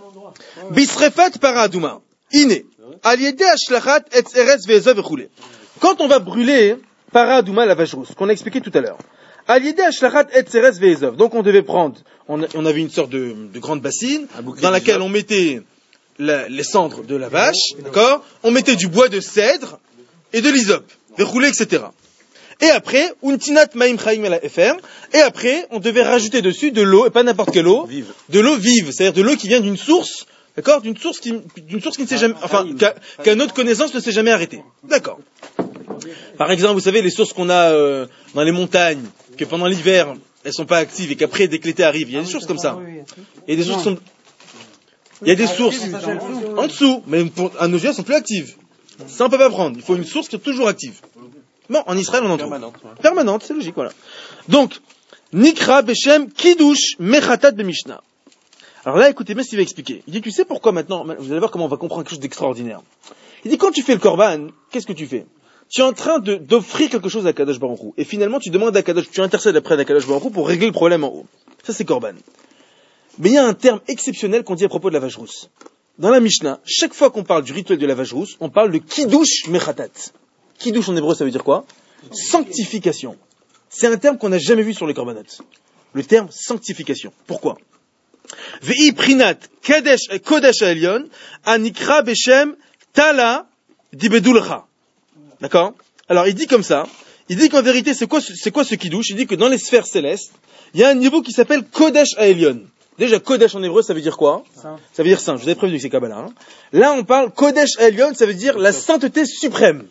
Bisrefat paradouma. Iné. Aliede ashlachat et eretz ve'ezov vechule. Quand on va brûler paradouma, la vache rousse, qu'on a expliqué tout à l'heure. Aliede ashlachat et eretz ve'ezov. Donc on devait prendre, on, on avait une sorte de, de grande bassine, dans laquelle on mettait la, les cendres de la vache, d'accord? On mettait du bois de cèdre et de l'hysope, vechule, et cetera. Et après, untinat maim chaim el efer, et après, on devait rajouter dessus de l'eau, et pas n'importe quelle eau, vive. De l'eau vive, c'est-à-dire de l'eau qui vient d'une source, d'accord, d'une source qui, d'une source qui ne s'est jamais, enfin, qu'à, qu'à notre connaissance ne s'est jamais arrêtée. D'accord. Par exemple, vous savez, les sources qu'on a euh, dans les montagnes, que pendant l'hiver, elles sont pas actives, et qu'après, dès que l'été arrive, il y a des sources comme ça. Il y a des sources qui sont, il y a des sources en dessous, mais pour, à nos yeux, elles sont plus actives. Ça, on peut pas prendre. Il faut une source qui est toujours active. Bon, en Israël, on en trouve. Permanente. Ouais. Permanente, c'est logique, voilà. Donc, Nikra Beshem Kiddush Mechatat Bemishna. Alors là, écoutez bien ce qu'il va expliquer. Il dit, tu sais pourquoi maintenant, vous allez voir comment on va comprendre quelque chose d'extraordinaire. Il dit, quand tu fais le korban, qu'est-ce que tu fais? Tu es en train de, d'offrir quelque chose à Kadosh Baruch Hu. Et finalement, tu demandes à Kadosh, tu intercèdes après à Kadosh Baruch Hu pour régler le problème en haut. Ça, c'est korban. Mais il y a un terme exceptionnel qu'on dit à propos de la vache rousse. Dans la Mishnah, chaque fois qu'on parle du rituel de la vache rousse, on parle de Kiddush Mechatat. Kiddush en hébreu, ça veut dire quoi? Sanctification. C'est un terme qu'on n'a jamais vu sur les korbanot. Le terme sanctification. Pourquoi? Ve'i prinat kadesh kodesh ha'elyon anikra beshem tala dibedulcha. D'accord? Alors il dit comme ça. Il dit qu'en vérité, c'est quoi, c'est quoi ce Kiddush? Il dit que dans les sphères célestes, il y a un niveau qui s'appelle kodesh ha'elyon. Déjà, Kodesh en hébreu, ça veut dire quoi? Saint. Ça veut dire saint. Je vous avais prévenu que c'est Kabbalah. Hein. Là, on parle Kodesh Elyon, ça veut dire la sainteté suprême.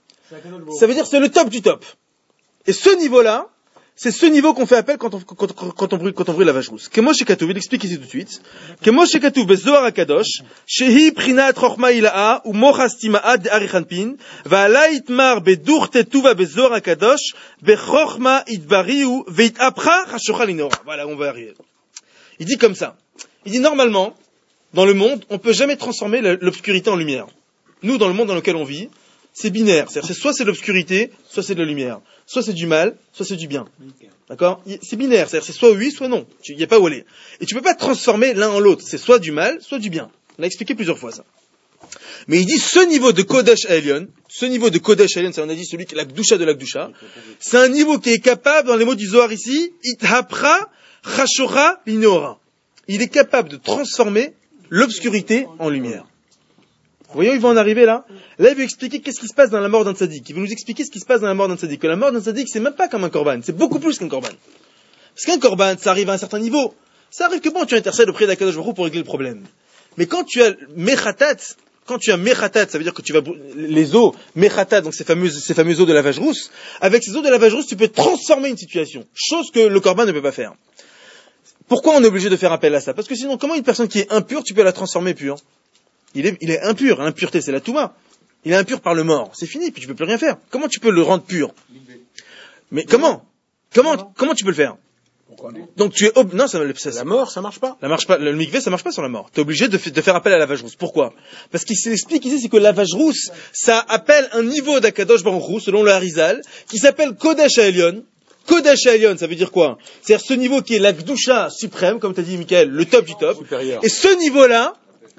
Ça veut dire c'est le top du top. Et ce niveau-là, c'est ce niveau qu'on fait appel quand on, quand, quand, quand on brûle, quand on brûle la vache rousse. Kemo shekatuv, il explique ici tout de suite. Kemo shekatuv bezohar hakadosh, shehi prinat chochma ilaha, ou mochas tima'a de arichanpin, va'ala itmar bedur tetuva bezohar hakadosh, bechochma itbariu, veit apra chashocha linora. Voilà, on va arriver. Il dit comme ça. Il dit normalement, dans le monde, on ne peut jamais transformer l'obscurité en lumière. Nous, dans le monde dans lequel on vit, c'est binaire. C'est-à-dire, c'est soit c'est de l'obscurité, soit c'est de la lumière. Soit c'est du mal, soit c'est du bien. D'accord? C'est binaire. C'est-à-dire, c'est soit oui, soit non. Il n'y a pas où aller. Et tu ne peux pas transformer l'un en l'autre. C'est soit du mal, soit du bien. On a expliqué plusieurs fois ça. Mais il dit, ce niveau de Kodesh Ha'elyon, ce niveau de Kodesh Ha'elyon, ça on a dit celui qui est la Gdusha de la Gdusha, c'est un niveau qui est capable, dans les mots du Zohar ici, Ithapra Chashora Lineora. Il est capable de transformer l'obscurité en lumière. Vous voyez où il va en arriver là? Là, il veut expliquer qu'est-ce qui se passe dans la mort d'un tzaddik. Il veut nous expliquer ce qui se passe dans la mort d'un tzaddik. Que la mort d'un tzaddik, c'est même pas comme un korban. C'est beaucoup plus qu'un korban. Parce qu'un korban, ça arrive à un certain niveau. Ça arrive que bon, tu intercèdes auprès d'Akadosh Baruch Hu pour régler le problème. Mais quand tu as mechatat, quand tu as mechatat, ça veut dire que tu vas, les eaux, mechatat, donc ces fameuses, ces fameuses eaux de la vache rousse, avec ces eaux de la vache rousse, tu peux transformer une situation. Chose que le korban ne peut pas faire. Pourquoi on est obligé de faire appel à ça? Parce que sinon, comment une personne qui est impure, tu peux la transformer pure? Il est, il est impur. L'impureté, c'est la touma. Il est impur par le mort. C'est fini, puis tu peux plus rien faire. Comment tu peux le rendre pur? Mais comment? Comment, comment tu peux le faire? Pourquoi non? Donc tu es ob... non, ça, ça, la mort, ça marche pas. La marche pas. Le mikvé, ça marche pas sur la mort. T'es obligé de, f... de faire appel à la vache rousse. Pourquoi? Parce qu'il s'explique ici, c'est que la vache rousse, ça appelle un niveau d'Akadosh Baruch Hu, selon le Harizal, qui s'appelle Kodesh Ha'elyon. Kodesh Ha'elyon, ça veut dire quoi? C'est-à-dire ce niveau qui est la Gdusha suprême, comme t'as dit, Michael, le top du top. Supérieur. Et ce niveau-là,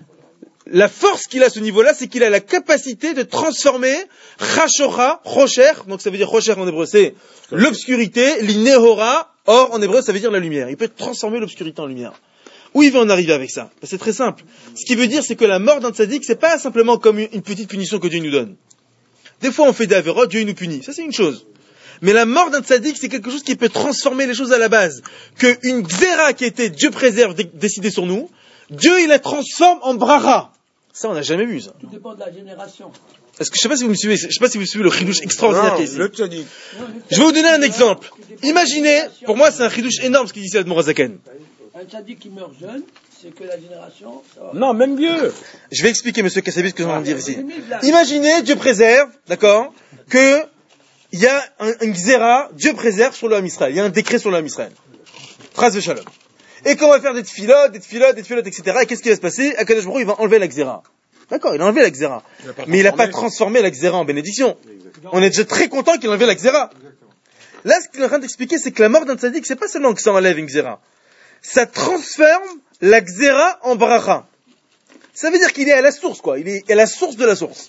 la force qu'il a à ce niveau-là, c'est qu'il a la capacité de transformer Chashora, Rocher, donc ça veut dire Rocher en hébreu, c'est l'obscurité, l'Inehora, or en hébreu, ça veut dire la lumière. Il peut transformer l'obscurité en lumière. Où il veut en arriver avec ça? Ben, c'est très simple. Ce qui veut dire, c'est que la mort d'un tzaddik, c'est pas simplement comme une petite punition que Dieu nous donne. Des fois, on fait des avérotes, Dieu il nous punit. Ça, c'est une chose. Mais la mort d'un tzaddik, c'est quelque chose qui peut transformer les choses à la base. Qu'une xéra qui était Dieu préserve dé- décidée sur nous, Dieu il la transforme en bracha. Ça, on n'a jamais vu ça. Tout dépend de la génération. Est-ce que je sais pas si vous me suivez, je sais pas si vous suivez le chidouche extraordinaire qu'il y a ici. Le tzaddik. Je vais vous donner un exemple. Imaginez, pour moi, c'est un chidouche énorme ce qu'il dit ici l'Admor HaZaken. Un tzaddik qui meurt jeune, c'est que la génération. Ça va. Non, même vieux. Je vais expliquer, monsieur Kassabis, ce que nous allons dire ici. Imaginez, Dieu préserve, d'accord, que il y a un, un xéra, Dieu préserve sur le Ham Israël. Il y a un décret sur le Ham Israël. Trace de shalom. Et qu'on va faire des tfilotes, des tfilotes, des tfilotes, et cetera. Et qu'est-ce qui va se passer? Akadosh Baruch Hu, il va enlever la xéra. D'accord, il a enlevé la xéra. Mais il n'a pas transformé la xéra en bénédiction. On est déjà très content qu'il a enlevé la xéra. Là, ce qu'il est en train d'expliquer, c'est que la mort d'un tzaddik, c'est pas seulement que ça enlève une xéra. Ça transforme la xéra en bracha. Ça veut dire qu'il est à la source, quoi. Il est à la source de la source.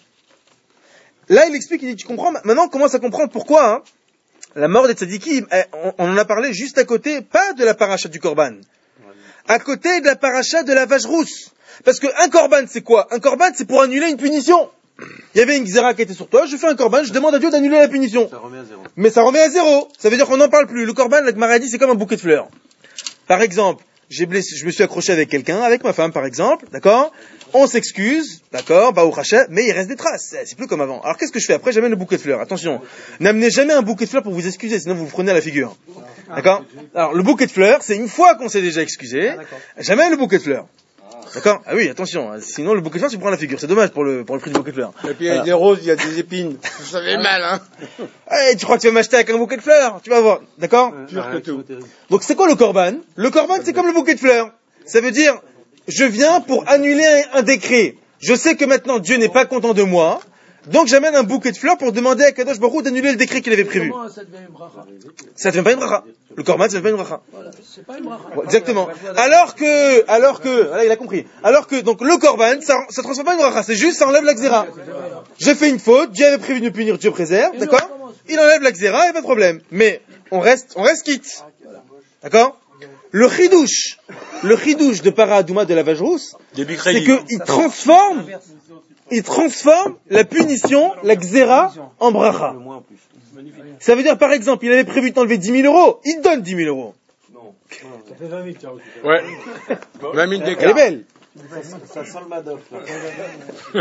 Là, il explique, il dit, tu comprends? Maintenant, on commence à comprendre pourquoi, hein, la mort des tzaddikim, on, on en a parlé juste à côté, pas de la paracha du korban. À côté de la paracha de la vache rousse. Parce que un korban, c'est quoi? Un korban, c'est pour annuler une punition. Il y avait une xéra qui était sur toi, je fais un korban, je demande à Dieu d'annuler la punition. Ça remet à zéro. Mais ça remet à zéro. Ça veut dire qu'on n'en parle plus. Le korban, la Gemara dit, c'est comme un bouquet de fleurs. Par exemple, j'ai blessé, je me suis accroché avec quelqu'un, avec ma femme par exemple, d'accord? On s'excuse, d'accord, bah au rachat, mais il reste des traces. C'est plus comme avant. Alors qu'est-ce que je fais après? J'amène le bouquet de fleurs. Attention, n'amenez jamais un bouquet de fleurs pour vous excuser, sinon vous vous prenez à la figure. D'accord? Alors le bouquet de fleurs, c'est une fois qu'on s'est déjà excusé, j'amène le bouquet de fleurs. D'accord? Ah oui, attention, hein. Sinon le bouquet de fleurs, tu prends la figure. C'est dommage pour le, pour le prix du bouquet de fleurs. Et puis il y a des roses, il y a des épines. Ça fait mal, hein. Hey, tu crois que tu vas m'acheter avec un bouquet de fleurs? Tu vas voir. D'accord? Pur que tout. Donc c'est quoi le korban? Le korban, c'est comme le bouquet de fleurs. Ça veut dire, je viens pour annuler un, un décret. Je sais que maintenant Dieu n'est pas content de moi, donc j'amène un bouquet de fleurs pour demander à Kadosh Baruch Hu d'annuler le décret qu'il avait prévu. Comment ça devient une bracha? Ça devient pas une bracha. Le korban, ça devient une bracha. Voilà, c'est pas une bracha. Ouais, exactement. Alors que, alors que, voilà, il a compris. Alors que, donc, le korban, ça, ça transforme pas une bracha, c'est juste, ça enlève la xéra. J'ai fait une faute, Dieu avait prévu de me punir, Dieu préserve, d'accord? Il enlève la xéra, et pas de problème. Mais, on reste, on reste quitte. D'accord? Le chidouche, le chidouche de Para Adouma de la vache rousse, c'est qu'il transforme, il transforme la punition, la xéra, en bracha. Ça veut dire, par exemple, il avait prévu de t'enlever dix mille euros, il te donne dix mille euros. Ça fait vingt mille, tiens. Ouais. vingt mille Elle est d'écart. belle. Ça sent le Madoff, là.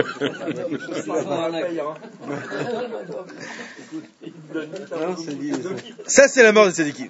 Non, c'est dit, Ça, c'est la mort de Tzadiki.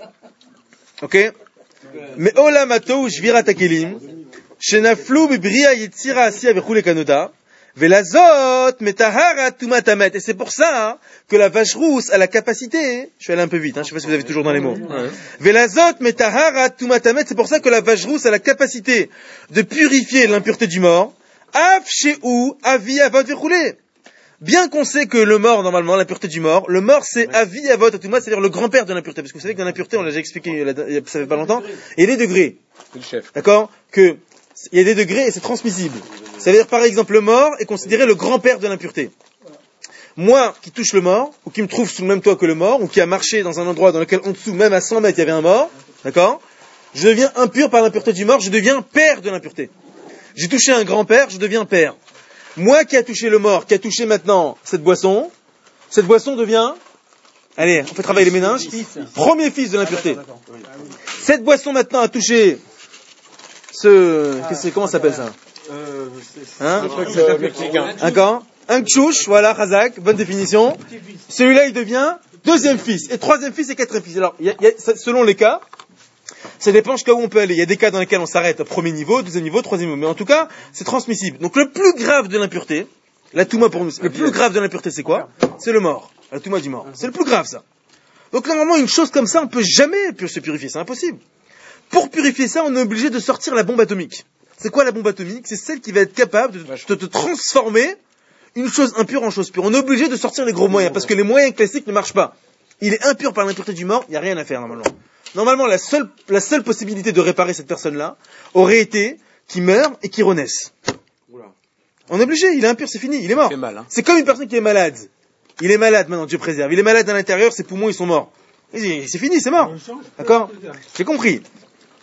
Ok? Mais olamato ou shvirat hakelim, shenaflu bibria yetzira asiya vechule kanoda, velazot metaharat tumatamet. Et c'est pour ça hein, que la vache rousse a la capacité, je suis allé un peu vite, hein, je sais pas si vous avez toujours dans les mots. Velazot metaharat tumatamet, c'est pour ça que la vache rousse a la capacité de purifier l'impureté du mort, av shehu avi avot vechule. Bien qu'on sait que le mort, normalement, l'impureté du mort, le mort c'est avi avot atuma, c'est-à-dire le grand-père de l'impureté. Parce que vous savez que dans l'impureté, on l'a déjà expliqué il y a ça fait pas longtemps, il y a des degrés. C'est le chef. D'accord? Que, il y a des degrés et c'est transmissible. Ça veut dire, par exemple, le mort est considéré le grand-père de l'impureté. Moi, qui touche le mort, ou qui me trouve sous le même toit que le mort, ou qui a marché dans un endroit dans lequel en dessous, même à cent mètres, il y avait un mort, d'accord? Je deviens impur par l'impureté du mort, je deviens père de l'impureté. J'ai touché un grand-père, je deviens père. Moi qui a touché le mort, qui a touché maintenant cette boisson, cette boisson devient, allez, on fait travailler les méninges, premier fils de l'impureté. Cette boisson maintenant a touché ce, qu'est-ce que, comment ça s'appelle ça? Hein? Un camp, un tchouch, voilà, Razak, bonne définition. Celui-là il devient deuxième fils, et troisième fils et quatrième fils. Alors, il y a, il y a, selon les cas, ça dépend jusqu'à où on peut aller. Il y a des cas dans lesquels on s'arrête au premier niveau, deuxième niveau, troisième niveau. Mais en tout cas, c'est transmissible. Donc le plus grave de l'impureté, la touma pour nous, le plus grave de l'impureté c'est quoi? C'est le mort. La touma du mort. C'est le plus grave ça. Donc normalement, une chose comme ça, on peut jamais se purifier. C'est impossible. Pour purifier ça, on est obligé de sortir la bombe atomique. C'est quoi la bombe atomique? C'est celle qui va être capable de te, te transformer une chose impure en chose pure. On est obligé de sortir les gros moyens, parce que les moyens classiques ne marchent pas. Il est impur par l'impureté du mort, il n'y a rien à faire normalement. Normalement, la seule, la seule possibilité de réparer cette personne-là aurait été qu'il meure et qu'il renaisse. On est obligé, il est impur, c'est fini, il est mort. C'est mal, hein. C'est comme une personne qui est malade. Il est malade maintenant, Dieu préserve. Il est malade à l'intérieur, ses poumons ils sont morts. Et c'est fini, c'est mort. D'accord? J'ai compris.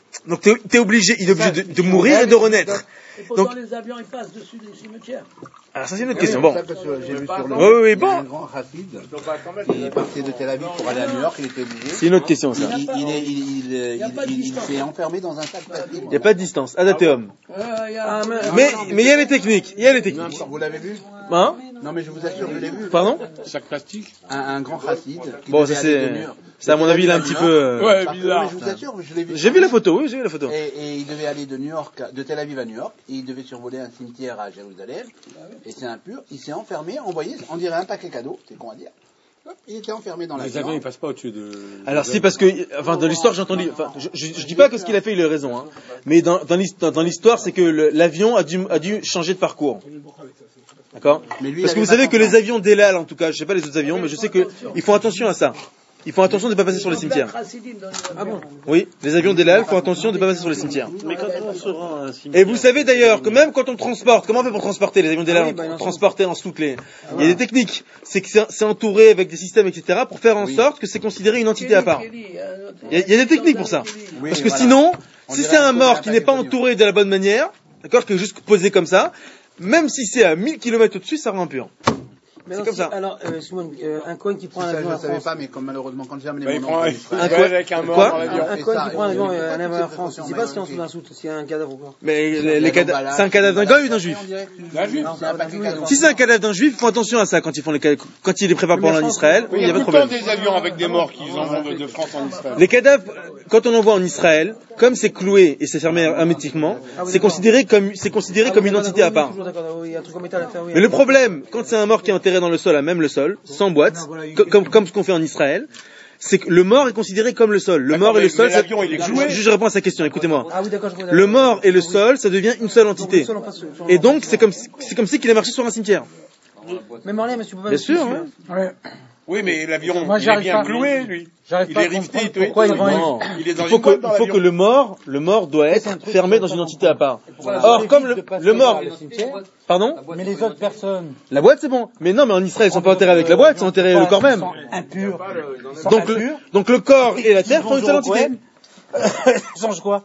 Donc t'es, t'es obligé, il est obligé de, de mourir et de renaître. Et pourtant, Donc- les avions, ils passent dessus des cimetières. Alors ça c'est une autre question. Bon. Ça, parce que j'ai vu sur le Oui, oui, oui, il y a bon. un grand racide qui partait de Tel Aviv pour aller à New York, il était obligé. C'est une autre question ça. Il, il, est- il, il, y a il, pas de il- il distance. s'est enfermé dans un sac plastique. Il n'y a pas de distance. Adateum. Euh, il y a- Mais, mais il y a les techniques. Il y a les techniques. Vous l'avez vu? Hein? Non, mais je vous assure, je l'ai vu. Pardon? Sac plastique. Un, un grand racide. qui Bon, devait ça aller de c'est, New York. ça à mon avis il est un petit peu, euh, Ouais, Parce que- bizarre. mais je vous assure, je l'ai vu. j'ai vu la photo, oui, j'ai vu la photo. Et, et il devait aller de New York, à- de Tel Aviv à New York, et il devait survoler un cimetière à Jérusalem, et c'est impur, il s'est enfermé, envoyé, on dirait un paquet cadeau, c'est con à dire. Hop, il était enfermé dans Les l'avion. avions, ils passent pas au-dessus de. Alors si parce que, enfin dans l'histoire j'ai entendu, enfin je, je, je dis pas que ce qu'il a fait il a raison, hein, mais dans, dans l'histoire, dans l'histoire c'est que le- l'avion a dû, a dû changer de parcours. D'accord? Mais lui, il Parce que avait vous savez pas que les confiance. avions d'Elal en tout cas, je sais pas les autres avions, mais je sais que ils font attention à ça. Ils font attention de ne pas passer sur les cimetières. Ah bon? Oui, les avions d'Elal font attention de ne pas passer sur les cimetières. Mais quand on se rend à un cimetière. Et vous savez d'ailleurs que même quand on transporte, comment on fait pour transporter les avions d'Elal, on transporter en dessous les... Il y a des techniques, c'est que c'est c'est entouré avec des systèmes, et cetera, pour faire en sorte que c'est considéré une entité à part. Il y a, il y a des techniques pour ça. Oui, Parce que voilà. sinon, On si dirait c'est un un peu mort un qui n'est pas paquet entouré de la bonne manière, d'accord, qui est juste posé comme ça, même si c'est à mille kilomètres au-dessus, ça rend impur. Mais C'est non, comme si- ça. Alors, euh, Simone, euh, un coin qui prend un Ça, je avion ne à savais France. pas, mais comme malheureusement, quand j'ai amené Bah, il mon prend oncle un, en Israël, Un il va quoi avec un mort Quoi dans l'avion. Un, un fait coin ça, qui prend un et avion, j'ai euh, un pas avion de à France. précaution, Il sait pas si mais en dessous d'un soute, s'il y a un cadavre ou quoi. Mais les, il y a les cadavres, l'emballage, c'est un cadavre d'un gars ou d'un juif? D'un juif. c'est un paquet cadeau. Si c'est un cadavre d'un juif, font attention à ça quand ils font les ca- quand ils les préparent pour aller en Israël. Oui, il y a pas de tout le temps problème. des avions avec des morts qu'ils envoient de, de France en Israël. Les cadavres, quand on envoie en Israël, comme c'est cloué et c'est fermé hermétiquement, c'est considéré comme, c'est considéré comme une entité à part. Toujours d'accord, oui, il y a un truc en métal à faire, oui. Mais le problème, quand c'est un mort qui est enterré dans le sol, à même le sol, sans boîte, co- comme, comme ce qu'on fait en Israël, c'est que le mort est considéré comme le sol. Le D'accord, mort et mais- le sol, mais ça- l'avion, il est cloué. je, je réponds à sa question, écoutez-moi. Ah oui, d'accord, je vois. Le mort et le sol, ça devient une seule entité. le sol, on passe sur- sur- Et donc, c'est comme, si- c'est comme si qu'il a marché sur un cimetière. Mais Marlène, mais tu peux pas Bien me sûr, suivre. hein. Oui, mais l'avion, Moi, il est j'arrive bien pas. cloué, lui. J'arrive Il pas est à rifté, comprendre tout et pourquoi tout. ils vont- Non. Il est dans Il faut une que, boîte dans il faut que l'avion. le mort, le mort doit C'est un être truc fermé qui dans va une pas entité à part. Voilà. Or, Ça comme évite le, de passer le mort, par le cimetière. pardon? Mais les autres personnes. La boîte, c'est bon. Mais non, mais en Israël, ils sont pas enterrés avec la boîte, ils sont enterrés le corps même. Sont impurs. Sont Donc, le, impurs. donc le corps et la terre font une seule Bonjour, entité. Cohen. Change quoi?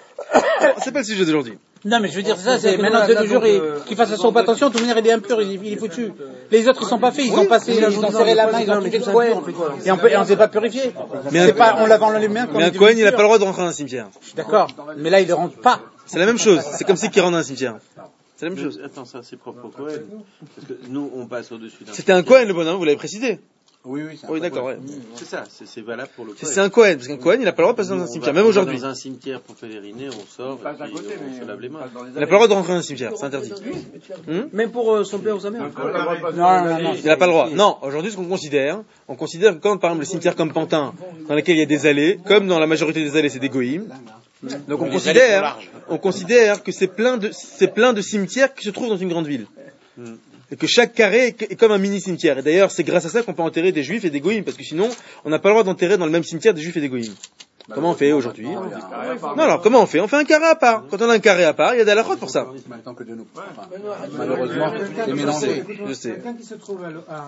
C'est pas le sujet d'aujourd'hui. Non, mais je veux dire, c'est ça, c'est c'est que maintenant là, de là, nos jours, donc, il- euh, qu'il fasse son attention, tout venir, il est impur, il, il est foutu. Les autres, ils sont pas faits, ils ont passé, oui, ils non, ont non, serré mais la pas- main, ils non, ont mais touché tous le impurs, Cohen. on fait quoi, alors Et on peut, et on s'est pas purifié. Mais un- C'est pas, on lavant les mains comme Mais un des Cohen, il a blessures. pas le droit de rentrer dans un cimetière. D'accord. Mais là, il le rentre pas. C'est la même chose. C'est comme si qu'il rentre dans un cimetière. C'est la même chose. Attends, ça c'est propre au Cohen. Parce que nous, on passe au-dessus d'un. C'était un Cohen, le bonhomme, vous l'avez précisé. Oui, oui, c'est un Oui, paquet. d'accord, ouais. C'est ça, c'est c'est valable pour le C'est Cohen. c'est un Cohen, parce qu'un Cohen, il a pas le droit de passer dans un On cimetière, va- même on va aujourd'hui. Dans un cimetière pour pèleriner, on sort et puis on se lave les mains. Il a pas le droit de rentrer dans un cimetière, c'est interdit. Même pour euh, son père ou sa mère. Non, non, non. Il n'a pas le droit. Non, aujourd'hui, ce qu'on considère, on considère que quand, par exemple, les cimetières comme Pantin, dans lesquels il y a des allées, comme dans la majorité des allées, c'est des goïms. Donc on Les considère, allées sont larges. on considère que c'est plein de, c'est plein de cimetières qui se trouvent dans une grande ville. Et que chaque carré est est comme un mini cimetière. Et d'ailleurs, c'est grâce à ça qu'on peut enterrer des juifs et des goïms, parce que sinon, on n'a pas le droit d'enterrer dans le même cimetière des juifs et des goïms. Comment on fait aujourd'hui? Non, alors, comment on fait? On fait un carré à part. Quand on a un carré à part, il y a des halakhot pour ça. Maintenant que Dieu nous enfin, malheureusement, c'est mélangé. Je sais. Quelqu'un qui se trouve à, l'hô- à-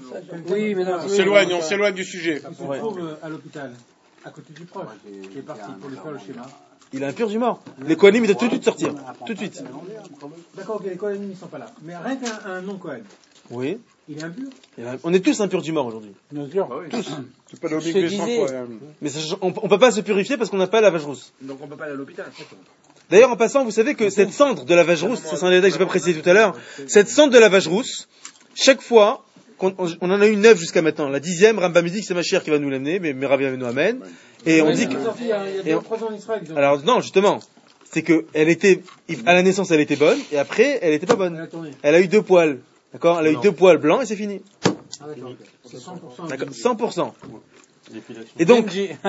Oui, mais non. On s'éloigne, on s'éloigne du sujet. qui se trouve euh, à l'hôpital, à côté du proche, qui est parti pour lui faire le schéma. Il est impur du mort. Les Kohanim, ils doivent tout de suite sortir. Tout de suite. D'accord, ok, les Cohen, ils sont pas là. Mais rien qu'un un non Cohen, Oui. il est impur. On est tous impurs du mort aujourd'hui. Bien sûr. C'est pas Je l'obligation te disais- quand même. Mais ça- on, on peut pas se purifier parce qu'on n'a pas la vache rousse. Donc on peut pas aller à l'hôpital. D'ailleurs, en passant, vous savez que cette cendre de la vache rousse, ça c'est un détail que j'ai pas précisé tout à l'heure, cette cendre de la vache rousse, chaque fois, qu'on- on, on en a eu neuf jusqu'à maintenant. La dixième, Rambam dit que c'est ma chère qui va nous l'amener, mais Meravi nous amène. Et on dit que, Il y a et deux on- ou trois ans en Israël, ils ont- alors non, justement, c'est que elle était, à la naissance, elle était bonne, et après, elle était pas elle a bonne. tourné. Elle a eu deux poils. D'accord? Elle a eu deux poils blancs et c'est fini. Ah, d'accord, ok. C'est cent pour cent. D'accord? cent pour cent. L'épilation. Et donc,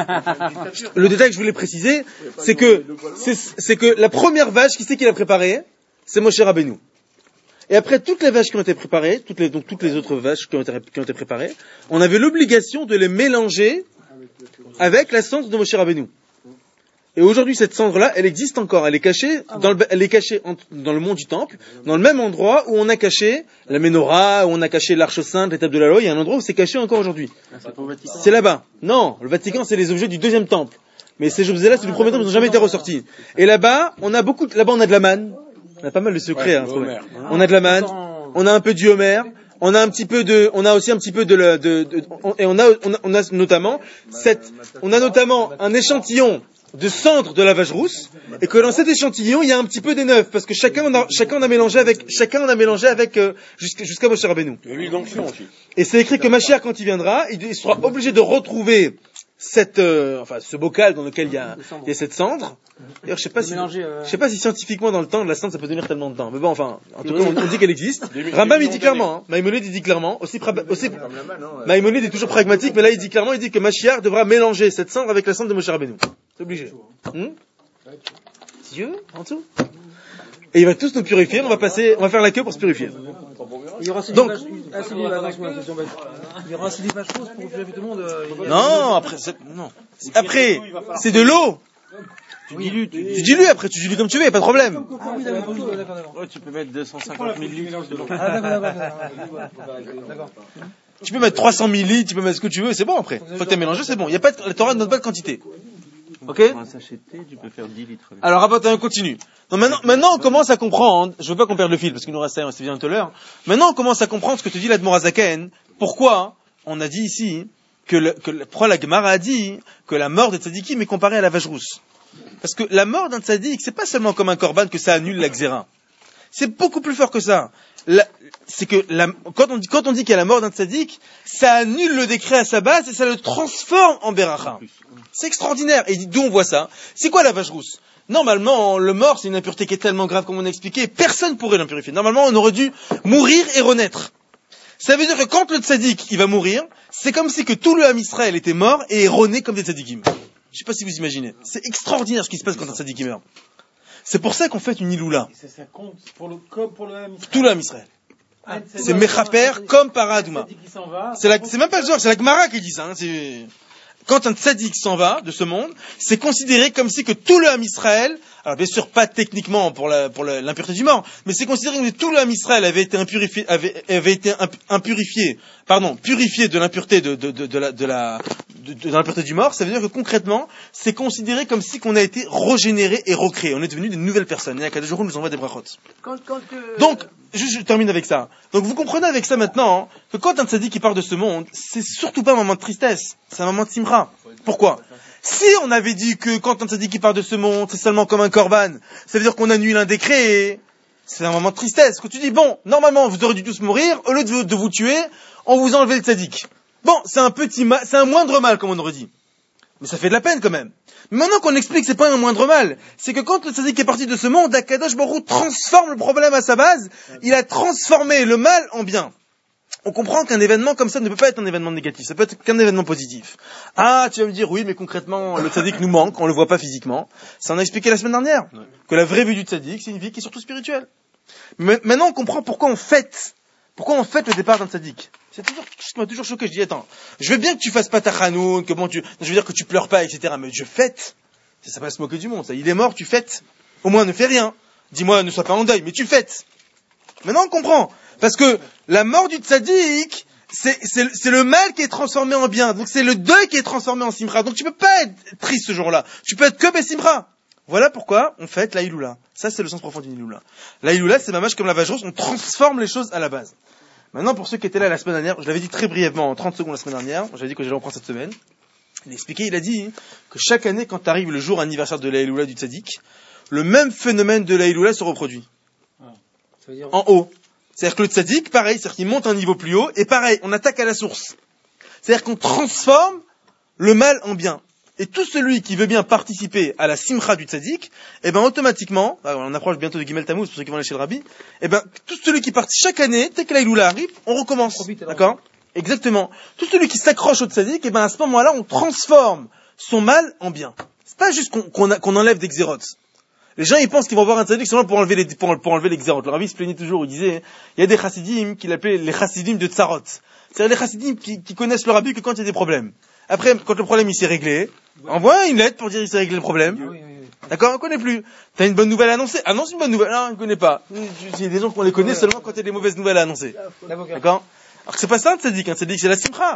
le détail que je voulais préciser, c'est que, c'est, c'est que la première vache, qui c'est qui l'a préparée? C'est Moshe Rabbeinu. Et après toutes les vaches qui ont été préparées, toutes les, donc toutes les autres vaches qui ont été, qui ont été préparées, on avait l'obligation de les mélanger avec la cendre de Moshe Rabbeinu. Et aujourd'hui, cette cendre-là, elle existe encore. Elle est cachée, dans le, elle est cachée en- dans le mont du Temple, dans le même endroit où on a caché la Ménorah, où on a caché l'Arche Sainte, l'étape de la loi. Il y a un endroit où c'est caché encore aujourd'hui. Ah, c'est pour le Vatican. C'est là-bas. Non, le Vatican, c'est les objets du deuxième temple. Mais ces objets-là, c'est du premier temps, ils n'ont jamais été ressortis. Et là-bas, on a beaucoup, de... là-bas, on a de la manne. On a pas mal de secrets, Ouais, hein, Homer. on a de la manne, on a un peu du Homer, on a un petit peu de, on a aussi un petit peu de, le, de, de on, et on a, on a, on a notamment cette, on a notamment un échantillon de cendre de la vache rousse, et que dans cet échantillon, il y a un petit peu des neufs, parce que chacun on a, chacun on a mélangé avec, chacun on a mélangé avec, euh, jusqu'à, jusqu'à Moshe Rabbeinu. Et l'huile d'onction aussi. Et c'est écrit que Mashiach, quand il viendra, il, il sera obligé de retrouver cette, euh, enfin, ce bocal dans lequel il y a, il y a cette cendre. D'ailleurs, je sais pas si, je sais pas si scientifiquement dans le temps, la cendre, ça peut tenir tellement de temps. Mais bon, enfin, en tout cas, on, on dit qu'elle existe. Rambam, il dit clairement, hein, Maïmonide, il dit clairement, aussi, pra- aussi, Maïmonide est toujours pragmatique, mais là, il dit clairement, il dit que Mashiach devra mélanger cette cendre avec la cendre de Moshe Rabbeinu. C'est obligé. Hmm? Si tu veux, en dessous. Et il va tous nous purifier, on va passer, on va faire la queue pour se purifier. Il y aura assez Donc, d'images- assez d'images- attention, bête. Il y aura assez d'images fausses pour purifier tout le monde. euh, il y a- Non, après, c'est, non. Après, c'est de l'eau. Tu dilues, tu, tu dilues, après tu dilues comme tu veux, y a pas de problème. Ah oui, d'accord, d'accord, d'accord, d'accord. Ouais, tu peux mettre deux cent cinquante millilitres. Ah, d'accord, d'accord, d'accord. D'accord. Tu peux mettre trois cents millilitres, tu peux mettre ce que tu veux, c'est bon après. Faut que tu aies mélangé, c'est bon. Y a pas de, la Torah ne donne pas de quantité. Ok? Pour un sachet de thé, tu peux faire dix litres. Alors, rapporte, on continue. Donc maintenant, maintenant, on commence à comprendre, je veux pas qu'on perde le fil, parce qu'il nous reste, c'est bien tout à l'heure. Maintenant, on commence à comprendre ce que te dit l'Admorazaken. Pourquoi on a dit ici que le, que le, pourquoi la Gemara a dit que la mort des tzadikim est comparée à la vache rousse. Parce que la mort d'un tzadik, c'est pas seulement comme un korban que ça annule la xéra. C'est beaucoup plus fort que ça. La, c'est que la, quand on dit, quand on dit qu'il y a la mort d'un tzadik, ça annule le décret à sa base et ça le transforme en beracha. C'est extraordinaire. Et d'où on voit ça? C'est quoi la vache rousse? Normalement, le mort, c'est une impureté qui est tellement grave, comme on a expliqué, personne pourrait l'impurifier. Normalement, on aurait dû mourir et renaître. Ça veut dire que quand le tzadik, il va mourir, c'est comme si que tout le Ham Israël était mort et est rené comme des tzadikim. Je sais pas si vous imaginez. C'est extraordinaire ce qui se passe quand un tzadik meurt. C'est pour ça qu'on fait une iloula. Ça, ça compte pour le, comme pour le Ham Israël. Tout le Ham Israël. Ah, C'est Mechaper comme Paradouma. qui s'en va. C'est la, c'est même pas le genre, c'est la Gemara qui dit ça, hein, c'est... Quand un tzaddik s'en va de ce monde, c'est considéré comme si que tout le Ham Israël, alors bien sûr pas techniquement pour la, pour la, l'impureté du mort, mais c'est considéré comme si tout le Ham Israël avait été impurifié, avait, avait été impurifié, pardon, purifié de l'impureté de, de, de, de la, de la, de, de l'impureté du mort. Ça veut dire que concrètement, c'est considéré comme si qu'on a été régénéré et recréé. On est devenu des nouvelles personnes. Et à Kadosh Baruch Hu nous envoie des brachot. Quand, quand, euh, Donc, je, je termine avec ça. Donc vous comprenez avec ça maintenant, hein, que quand un tzaddik qui part de ce monde, c'est surtout pas un moment de tristesse, c'est un moment de simra. Pourquoi? Si on avait dit que quand un tzaddik qui part de ce monde, c'est seulement comme un korban, ça veut dire qu'on annule un décret, c'est un moment de tristesse. Quand tu dis, bon, normalement vous aurez dû tous mourir, au lieu de vous, de vous tuer, on vous a enlevé le tzaddik. Bon, c'est un petit mal, c'est un moindre mal, comme on aurait dit. Mais ça fait de la peine quand même. Mais maintenant qu'on explique que c'est pas un moindre mal, c'est que quand le tzaddik est parti de ce monde, Akadosh Baruch Hu transforme le problème à sa base, il a transformé le mal en bien. On comprend qu'un événement comme ça ne peut pas être un événement négatif, ça peut être qu'un événement positif. Ah, tu vas me dire, oui, mais concrètement, le tzaddik nous manque, on le voit pas physiquement. Ça on a expliqué la semaine dernière. Que la vraie vie du tzaddik, c'est une vie qui est surtout spirituelle. Mais maintenant on comprend pourquoi on fête, pourquoi on fête le départ d'un tzaddik. C'est toujours, ça m'a toujours choqué. Je dis, attends, je veux bien que tu fasses pas ta chanoun, que bon, tu, je veux dire que tu pleures pas, et cetera. Mais je fête. Ça, ça va se moquer du monde, ça. Il est mort, tu fêtes. Au moins, ne fais rien. Dis-moi, ne sois pas en deuil, mais tu fêtes. Maintenant, on comprend. Parce que la mort du tzaddik, c'est, c'est, c'est le mal qui est transformé en bien. Donc, c'est le deuil qui est transformé en simra. Donc, tu peux pas être triste ce jour-là. Tu peux être que bessimra. Voilà pourquoi on fête la Iloula. Ça, c'est le sens profond d'une Iloula. La Iloula, c'est mamage comme la vache rousse. On transforme les choses à la base. Maintenant, pour ceux qui étaient là la semaine dernière, je l'avais dit très brièvement, en trente secondes la semaine dernière, j'avais dit que j'allais reprendre cette semaine. Il a expliqué, il a dit que chaque année, quand arrive le jour anniversaire de la Iloula du tzaddik, le même phénomène de la Iloula se reproduit. Ça veut dire... En haut. C'est-à-dire que le tzaddik, pareil, c'est-à-dire qu'il monte un niveau plus haut, et pareil, on attaque à la source. C'est-à-dire qu'on transforme le mal en bien. Et tout celui qui veut bien participer à la simcha du tzaddik, eh ben automatiquement, on approche bientôt de Gimel Tammuz pour ceux qui vont aller chez le rabbi, eh ben tout celui qui participe chaque année, dès que la Iloula arrive, on recommence. D'accord? Exactement. Tout celui qui s'accroche au tzaddik, eh ben à ce moment-là, on transforme son mal en bien. C'est pas juste qu'on, qu'on, a, qu'on enlève des xérotes. Les gens, ils pensent qu'ils vont voir un tzaddik seulement pour enlever les, pour, pour enlever les xérotes. Le rabbi se plaignait toujours, il disait, il y a des chassidim qu'il appelait les chassidim de tsarot. C'est-à-dire les chassidim qui, qui connaissent le rabbi que quand il y a des problèmes. Après, quand le problème il s'est réglé, envoie une lettre pour dire il s'est réglé le problème. Oui, oui, oui. D'accord, on connaît plus. T'as une bonne nouvelle à annoncer. Annonce une bonne nouvelle. Non, on connaît pas. Il y a des gens qu'on les connaît seulement quand il y a des mauvaises nouvelles à annoncer. L'avocat. D'accord? Alors que c'est pas ça un tzaddik. Un tzaddik, c'est la simcha.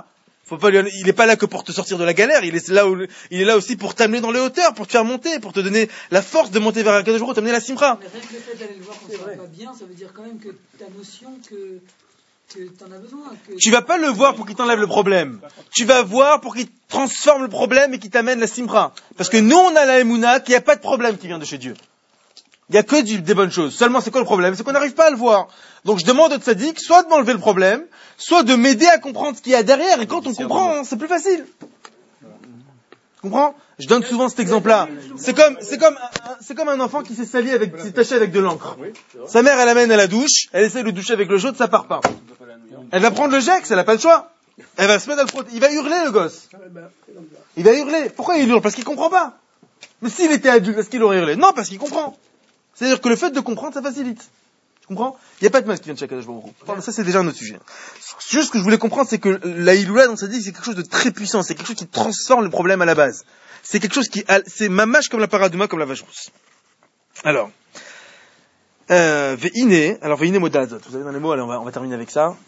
Faut pas lui, il est pas là que pour te sortir de la galère, il est là où, il est là aussi pour t'amener dans les hauteurs, pour te faire monter, pour te donner la force de monter vers Akadosh Baruch Hu, t'amener la simra. Mais rien que le fait d'aller le voir quand ça va pas bien, ça veut dire quand même que ta notion que, que t'en as besoin. Que... Tu vas pas le voir pour qu'il t'enlève le problème. Tu vas voir pour qu'il transforme le problème et qu'il t'amène la simra. Parce que nous, on a la émouna qu'il n'y a pas de problème qui vient de chez Dieu. Il y a que du, des bonnes choses. Seulement, c'est quoi le problème? C'est qu'on n'arrive pas à le voir. Donc, je demande au tzaddik, soit de m'enlever le problème, soit de m'aider à comprendre ce qu'il y a derrière. Et quand on comprend, c'est plus facile. Tu comprends? Je donne souvent cet exemple-là. C'est comme, c'est comme, un, c'est comme un enfant qui s'est sali avec, qui s'est taché avec de l'encre. Sa mère, elle l'amène à la douche, elle essaie de le doucher avec le chaud, ça part pas. Elle va prendre le Gex, elle a pas le choix. Elle va se mettre à le frotter. Il va hurler, le gosse. Il va hurler. Pourquoi il hurle? Parce qu'il comprend pas. Mais s'il était adulte, est-ce qu'il aurait hurlé? Non, parce qu'il comprend. C'est-à-dire que le fait de comprendre, ça facilite. Tu comprends? Il n'y a pas de mal qui vient de chaque Akadosh Baruch Hu. Ça, c'est déjà un autre sujet. Juste ce que je voulais comprendre, c'est que la Iloula, dans sa dit, c'est quelque chose de très puissant. C'est quelque chose qui transforme le problème à la base. C'est quelque chose qui, c'est mamash comme la paradouma, comme la vache rousse. Alors, euh, ve'ine, alors ve'ine modazot. Vous avez dans les mots, alors on va, on va terminer avec ça.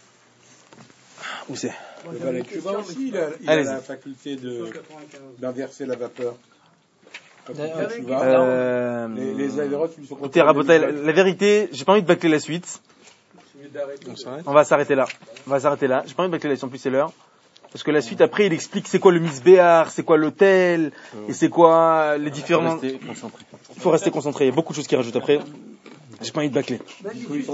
Où c'est? Le balai Tchouva aussi, il a, il a la faculté de, d'inverser la vapeur. Euh, les, les avérotes, ils sont écoutez, Rabotai, la, la vérité, j'ai pas envie de bâcler la suite. On va s'arrêter là. On va s'arrêter là. J'ai pas envie de bâcler la suite, en plus c'est l'heure. Parce que la suite, après, il explique c'est quoi le misbéar, c'est quoi l'hôtel, et c'est quoi les différents... Il faut rester concentré. Il y a beaucoup de choses qui rajoutent après. J'ai pas envie de bâcler. La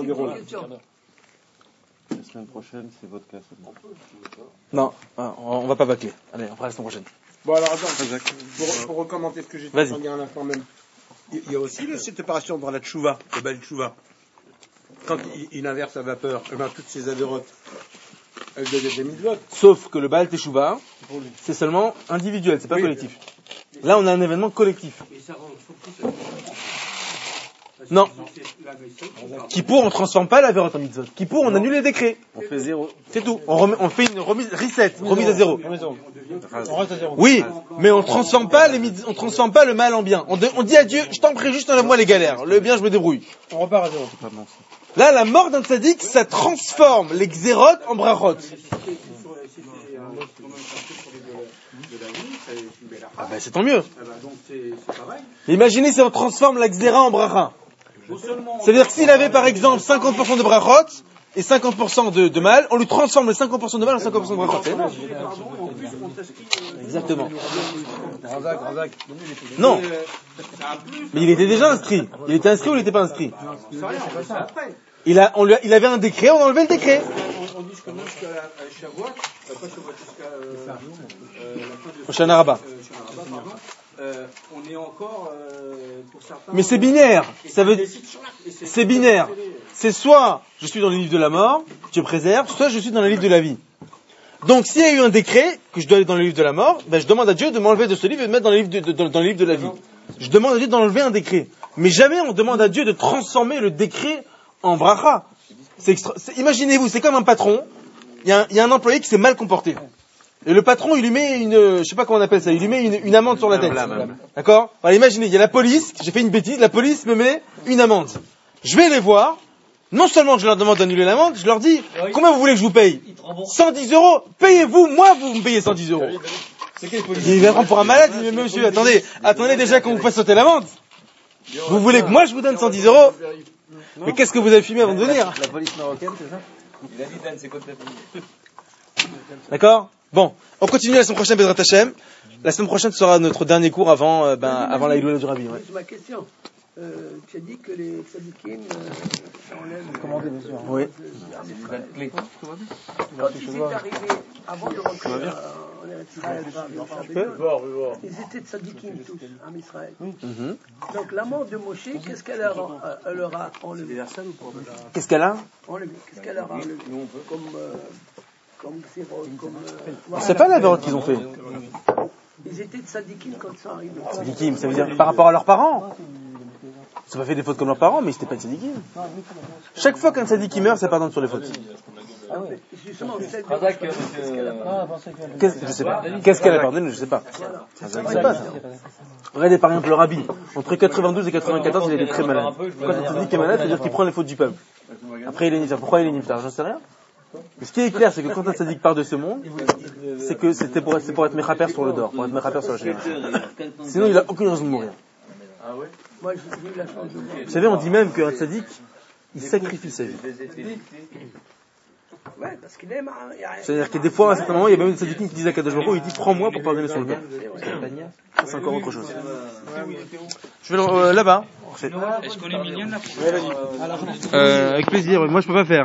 semaine prochaine, c'est votre cas. Non, on va pas bâcler. Allez, on fera la semaine prochaine. Bon, alors attends, pour, pour recommander ce que j'ai dit à l'instant même, il y a aussi le, cette opération dans la tchouva, le bal tchouva. Quand il, il inverse la vapeur, eh ben, toutes ces avérotes, elles deviennent des mitzvot. Sauf que le bal teshuva, c'est seulement individuel, c'est pas oui. collectif. Là, on a un événement collectif. Non. Kippour, on transforme pas la vérote en mitzvot. Kippour, on annule les décrets. On fait zéro. C'est tout. On, remet, on fait une remise, reset, remise à zéro. On reste à zéro. Oui, mais on transforme pas les, on transforme pas le mal en bien. On, de, on dit à Dieu, je t'en prie, juste enlève-moi les galères. Le bien, je me débrouille. On repart à zéro. Là, la mort d'un tzaddik, ça transforme les xérotes en brachot. Ah ben, c'est tant mieux. Imaginez si on transforme la xéra en bracha. C'est-à-dire que s'il avait par exemple cinquante pour cent de brachot et cinquante pour cent de, de mal, on lui transforme le cinquante pour cent de mal en cinquante pour cent de brachot. Exactement. Non. Mais il était déjà inscrit. Il était inscrit ou il n'était pas inscrit? Il, a, on lui a, il avait un décret, on a enlevé le décret. On dit que même jusqu'à Shavuot, pas Shavuot, jusqu'à au Shana Rabba. Euh, on est encore euh, pour certains. Mais c'est binaire. Ça veut. C'est binaire. C'est soit je suis dans le livre de la mort, Dieu préserve, soit je suis dans le livre de la vie. Donc s'il y a eu un décret que je dois aller dans le livre de la mort, ben je demande à Dieu de m'enlever de ce livre et de mettre dans le livre de, de, de, dans le livre de la vie. Je demande à Dieu d'enlever un décret. Mais jamais on demande à Dieu de transformer le décret en bracha. C'est extra... c'est... Imaginez-vous, c'est comme un patron. Il y, a un, il y a un employé qui s'est mal comporté. Et le patron, il lui met une, je sais pas comment on appelle ça, il lui met une, une amende sur la tête. D'accord? Voilà, imaginez, il y a la police, j'ai fait une bêtise, la police me met une amende. Je vais les voir. Non seulement je leur demande d'annuler l'amende, je leur dis, combien vous voulez que je vous paye? cent dix euros. Payez-vous, moi, vous me payez cent dix euros. Il va prendre pour un malade, il dit, mais monsieur, attendez, attendez déjà qu'on vous fasse sauter l'amende. Vous voulez que moi je vous donne cent dix euros? Mais qu'est-ce que vous avez fumé avant de venir? La police marocaine, c'est ça? Il a dit Dan, c'est quoi ta police? D'accord? Bon, on continue la semaine prochaine, Bezrat Hashem. La semaine prochaine sera notre dernier cours avant, euh, ben, avant la Iloula du Rabbi. Ouais. C'est ma question. Euh, tu as dit que les tzadikim euh, enlèvent... Commandé, bien sûr. Oui. Quand ils étaient arrivés, avant de rentrer en Eretz Israël, ils étaient tzadikim tous, en Israël. Mm-hmm. Donc la mort de Moshe, qu'est-ce qu'elle leur, euh, leur a enlevé? Qu'est-ce qu'elle a enlevé? Qu'est-ce qu'elle leur a enlevé? Comme... Euh, comme zéro, comme... Euh, voilà. C'est pas la vérote qu'ils ont fait. Ils étaient tzadikim quand ça arrive. Tzadikim, ça veut dire par rapport à leurs parents. Ils n'ont pas fait des fautes comme leurs parents, mais ils n'étaient pas tzadikim. Chaque fois qu'un tzadik meurt, ça pardonne sur les fautes. Ah oui. Justement, celle de... Qu'est-ce, je sais pas. Qu'est-ce qu'elle a pardonné? Je sais pas. Je sais pas ça. Regardez par exemple le rabbi. Entre quatre-vingt-douze et quatre-vingt-quatorze, il était très malade. Quand un tzadik est malade, ça veut dire qu'il prend les fautes du peuple. Après, il est niftar. Pourquoi il est niftar? J'en sais rien. Mais ce qui est clair, c'est que quand un tzaddik part de ce monde, c'est que c'était pour, c'est pour être mechaper sur le dor, pour être mechaper sur la génération. Sinon, il a aucune raison de mourir. Moi, j'ai eu la chance de voir. Vous savez, on dit même qu'un tzaddik, il sacrifie sa vie. Ouais, parce qu'il aime. C'est-à-dire que des fois, à un certain moment, il y a même des tzaddikim qui disent à Kadosh Baruch Hu, il dit prends-moi pour pardonner son cœur. C'est encore autre chose. Je vais le, euh, là-bas. Est-ce qu'on est mignon là? Euh, avec plaisir, moi je peux pas faire.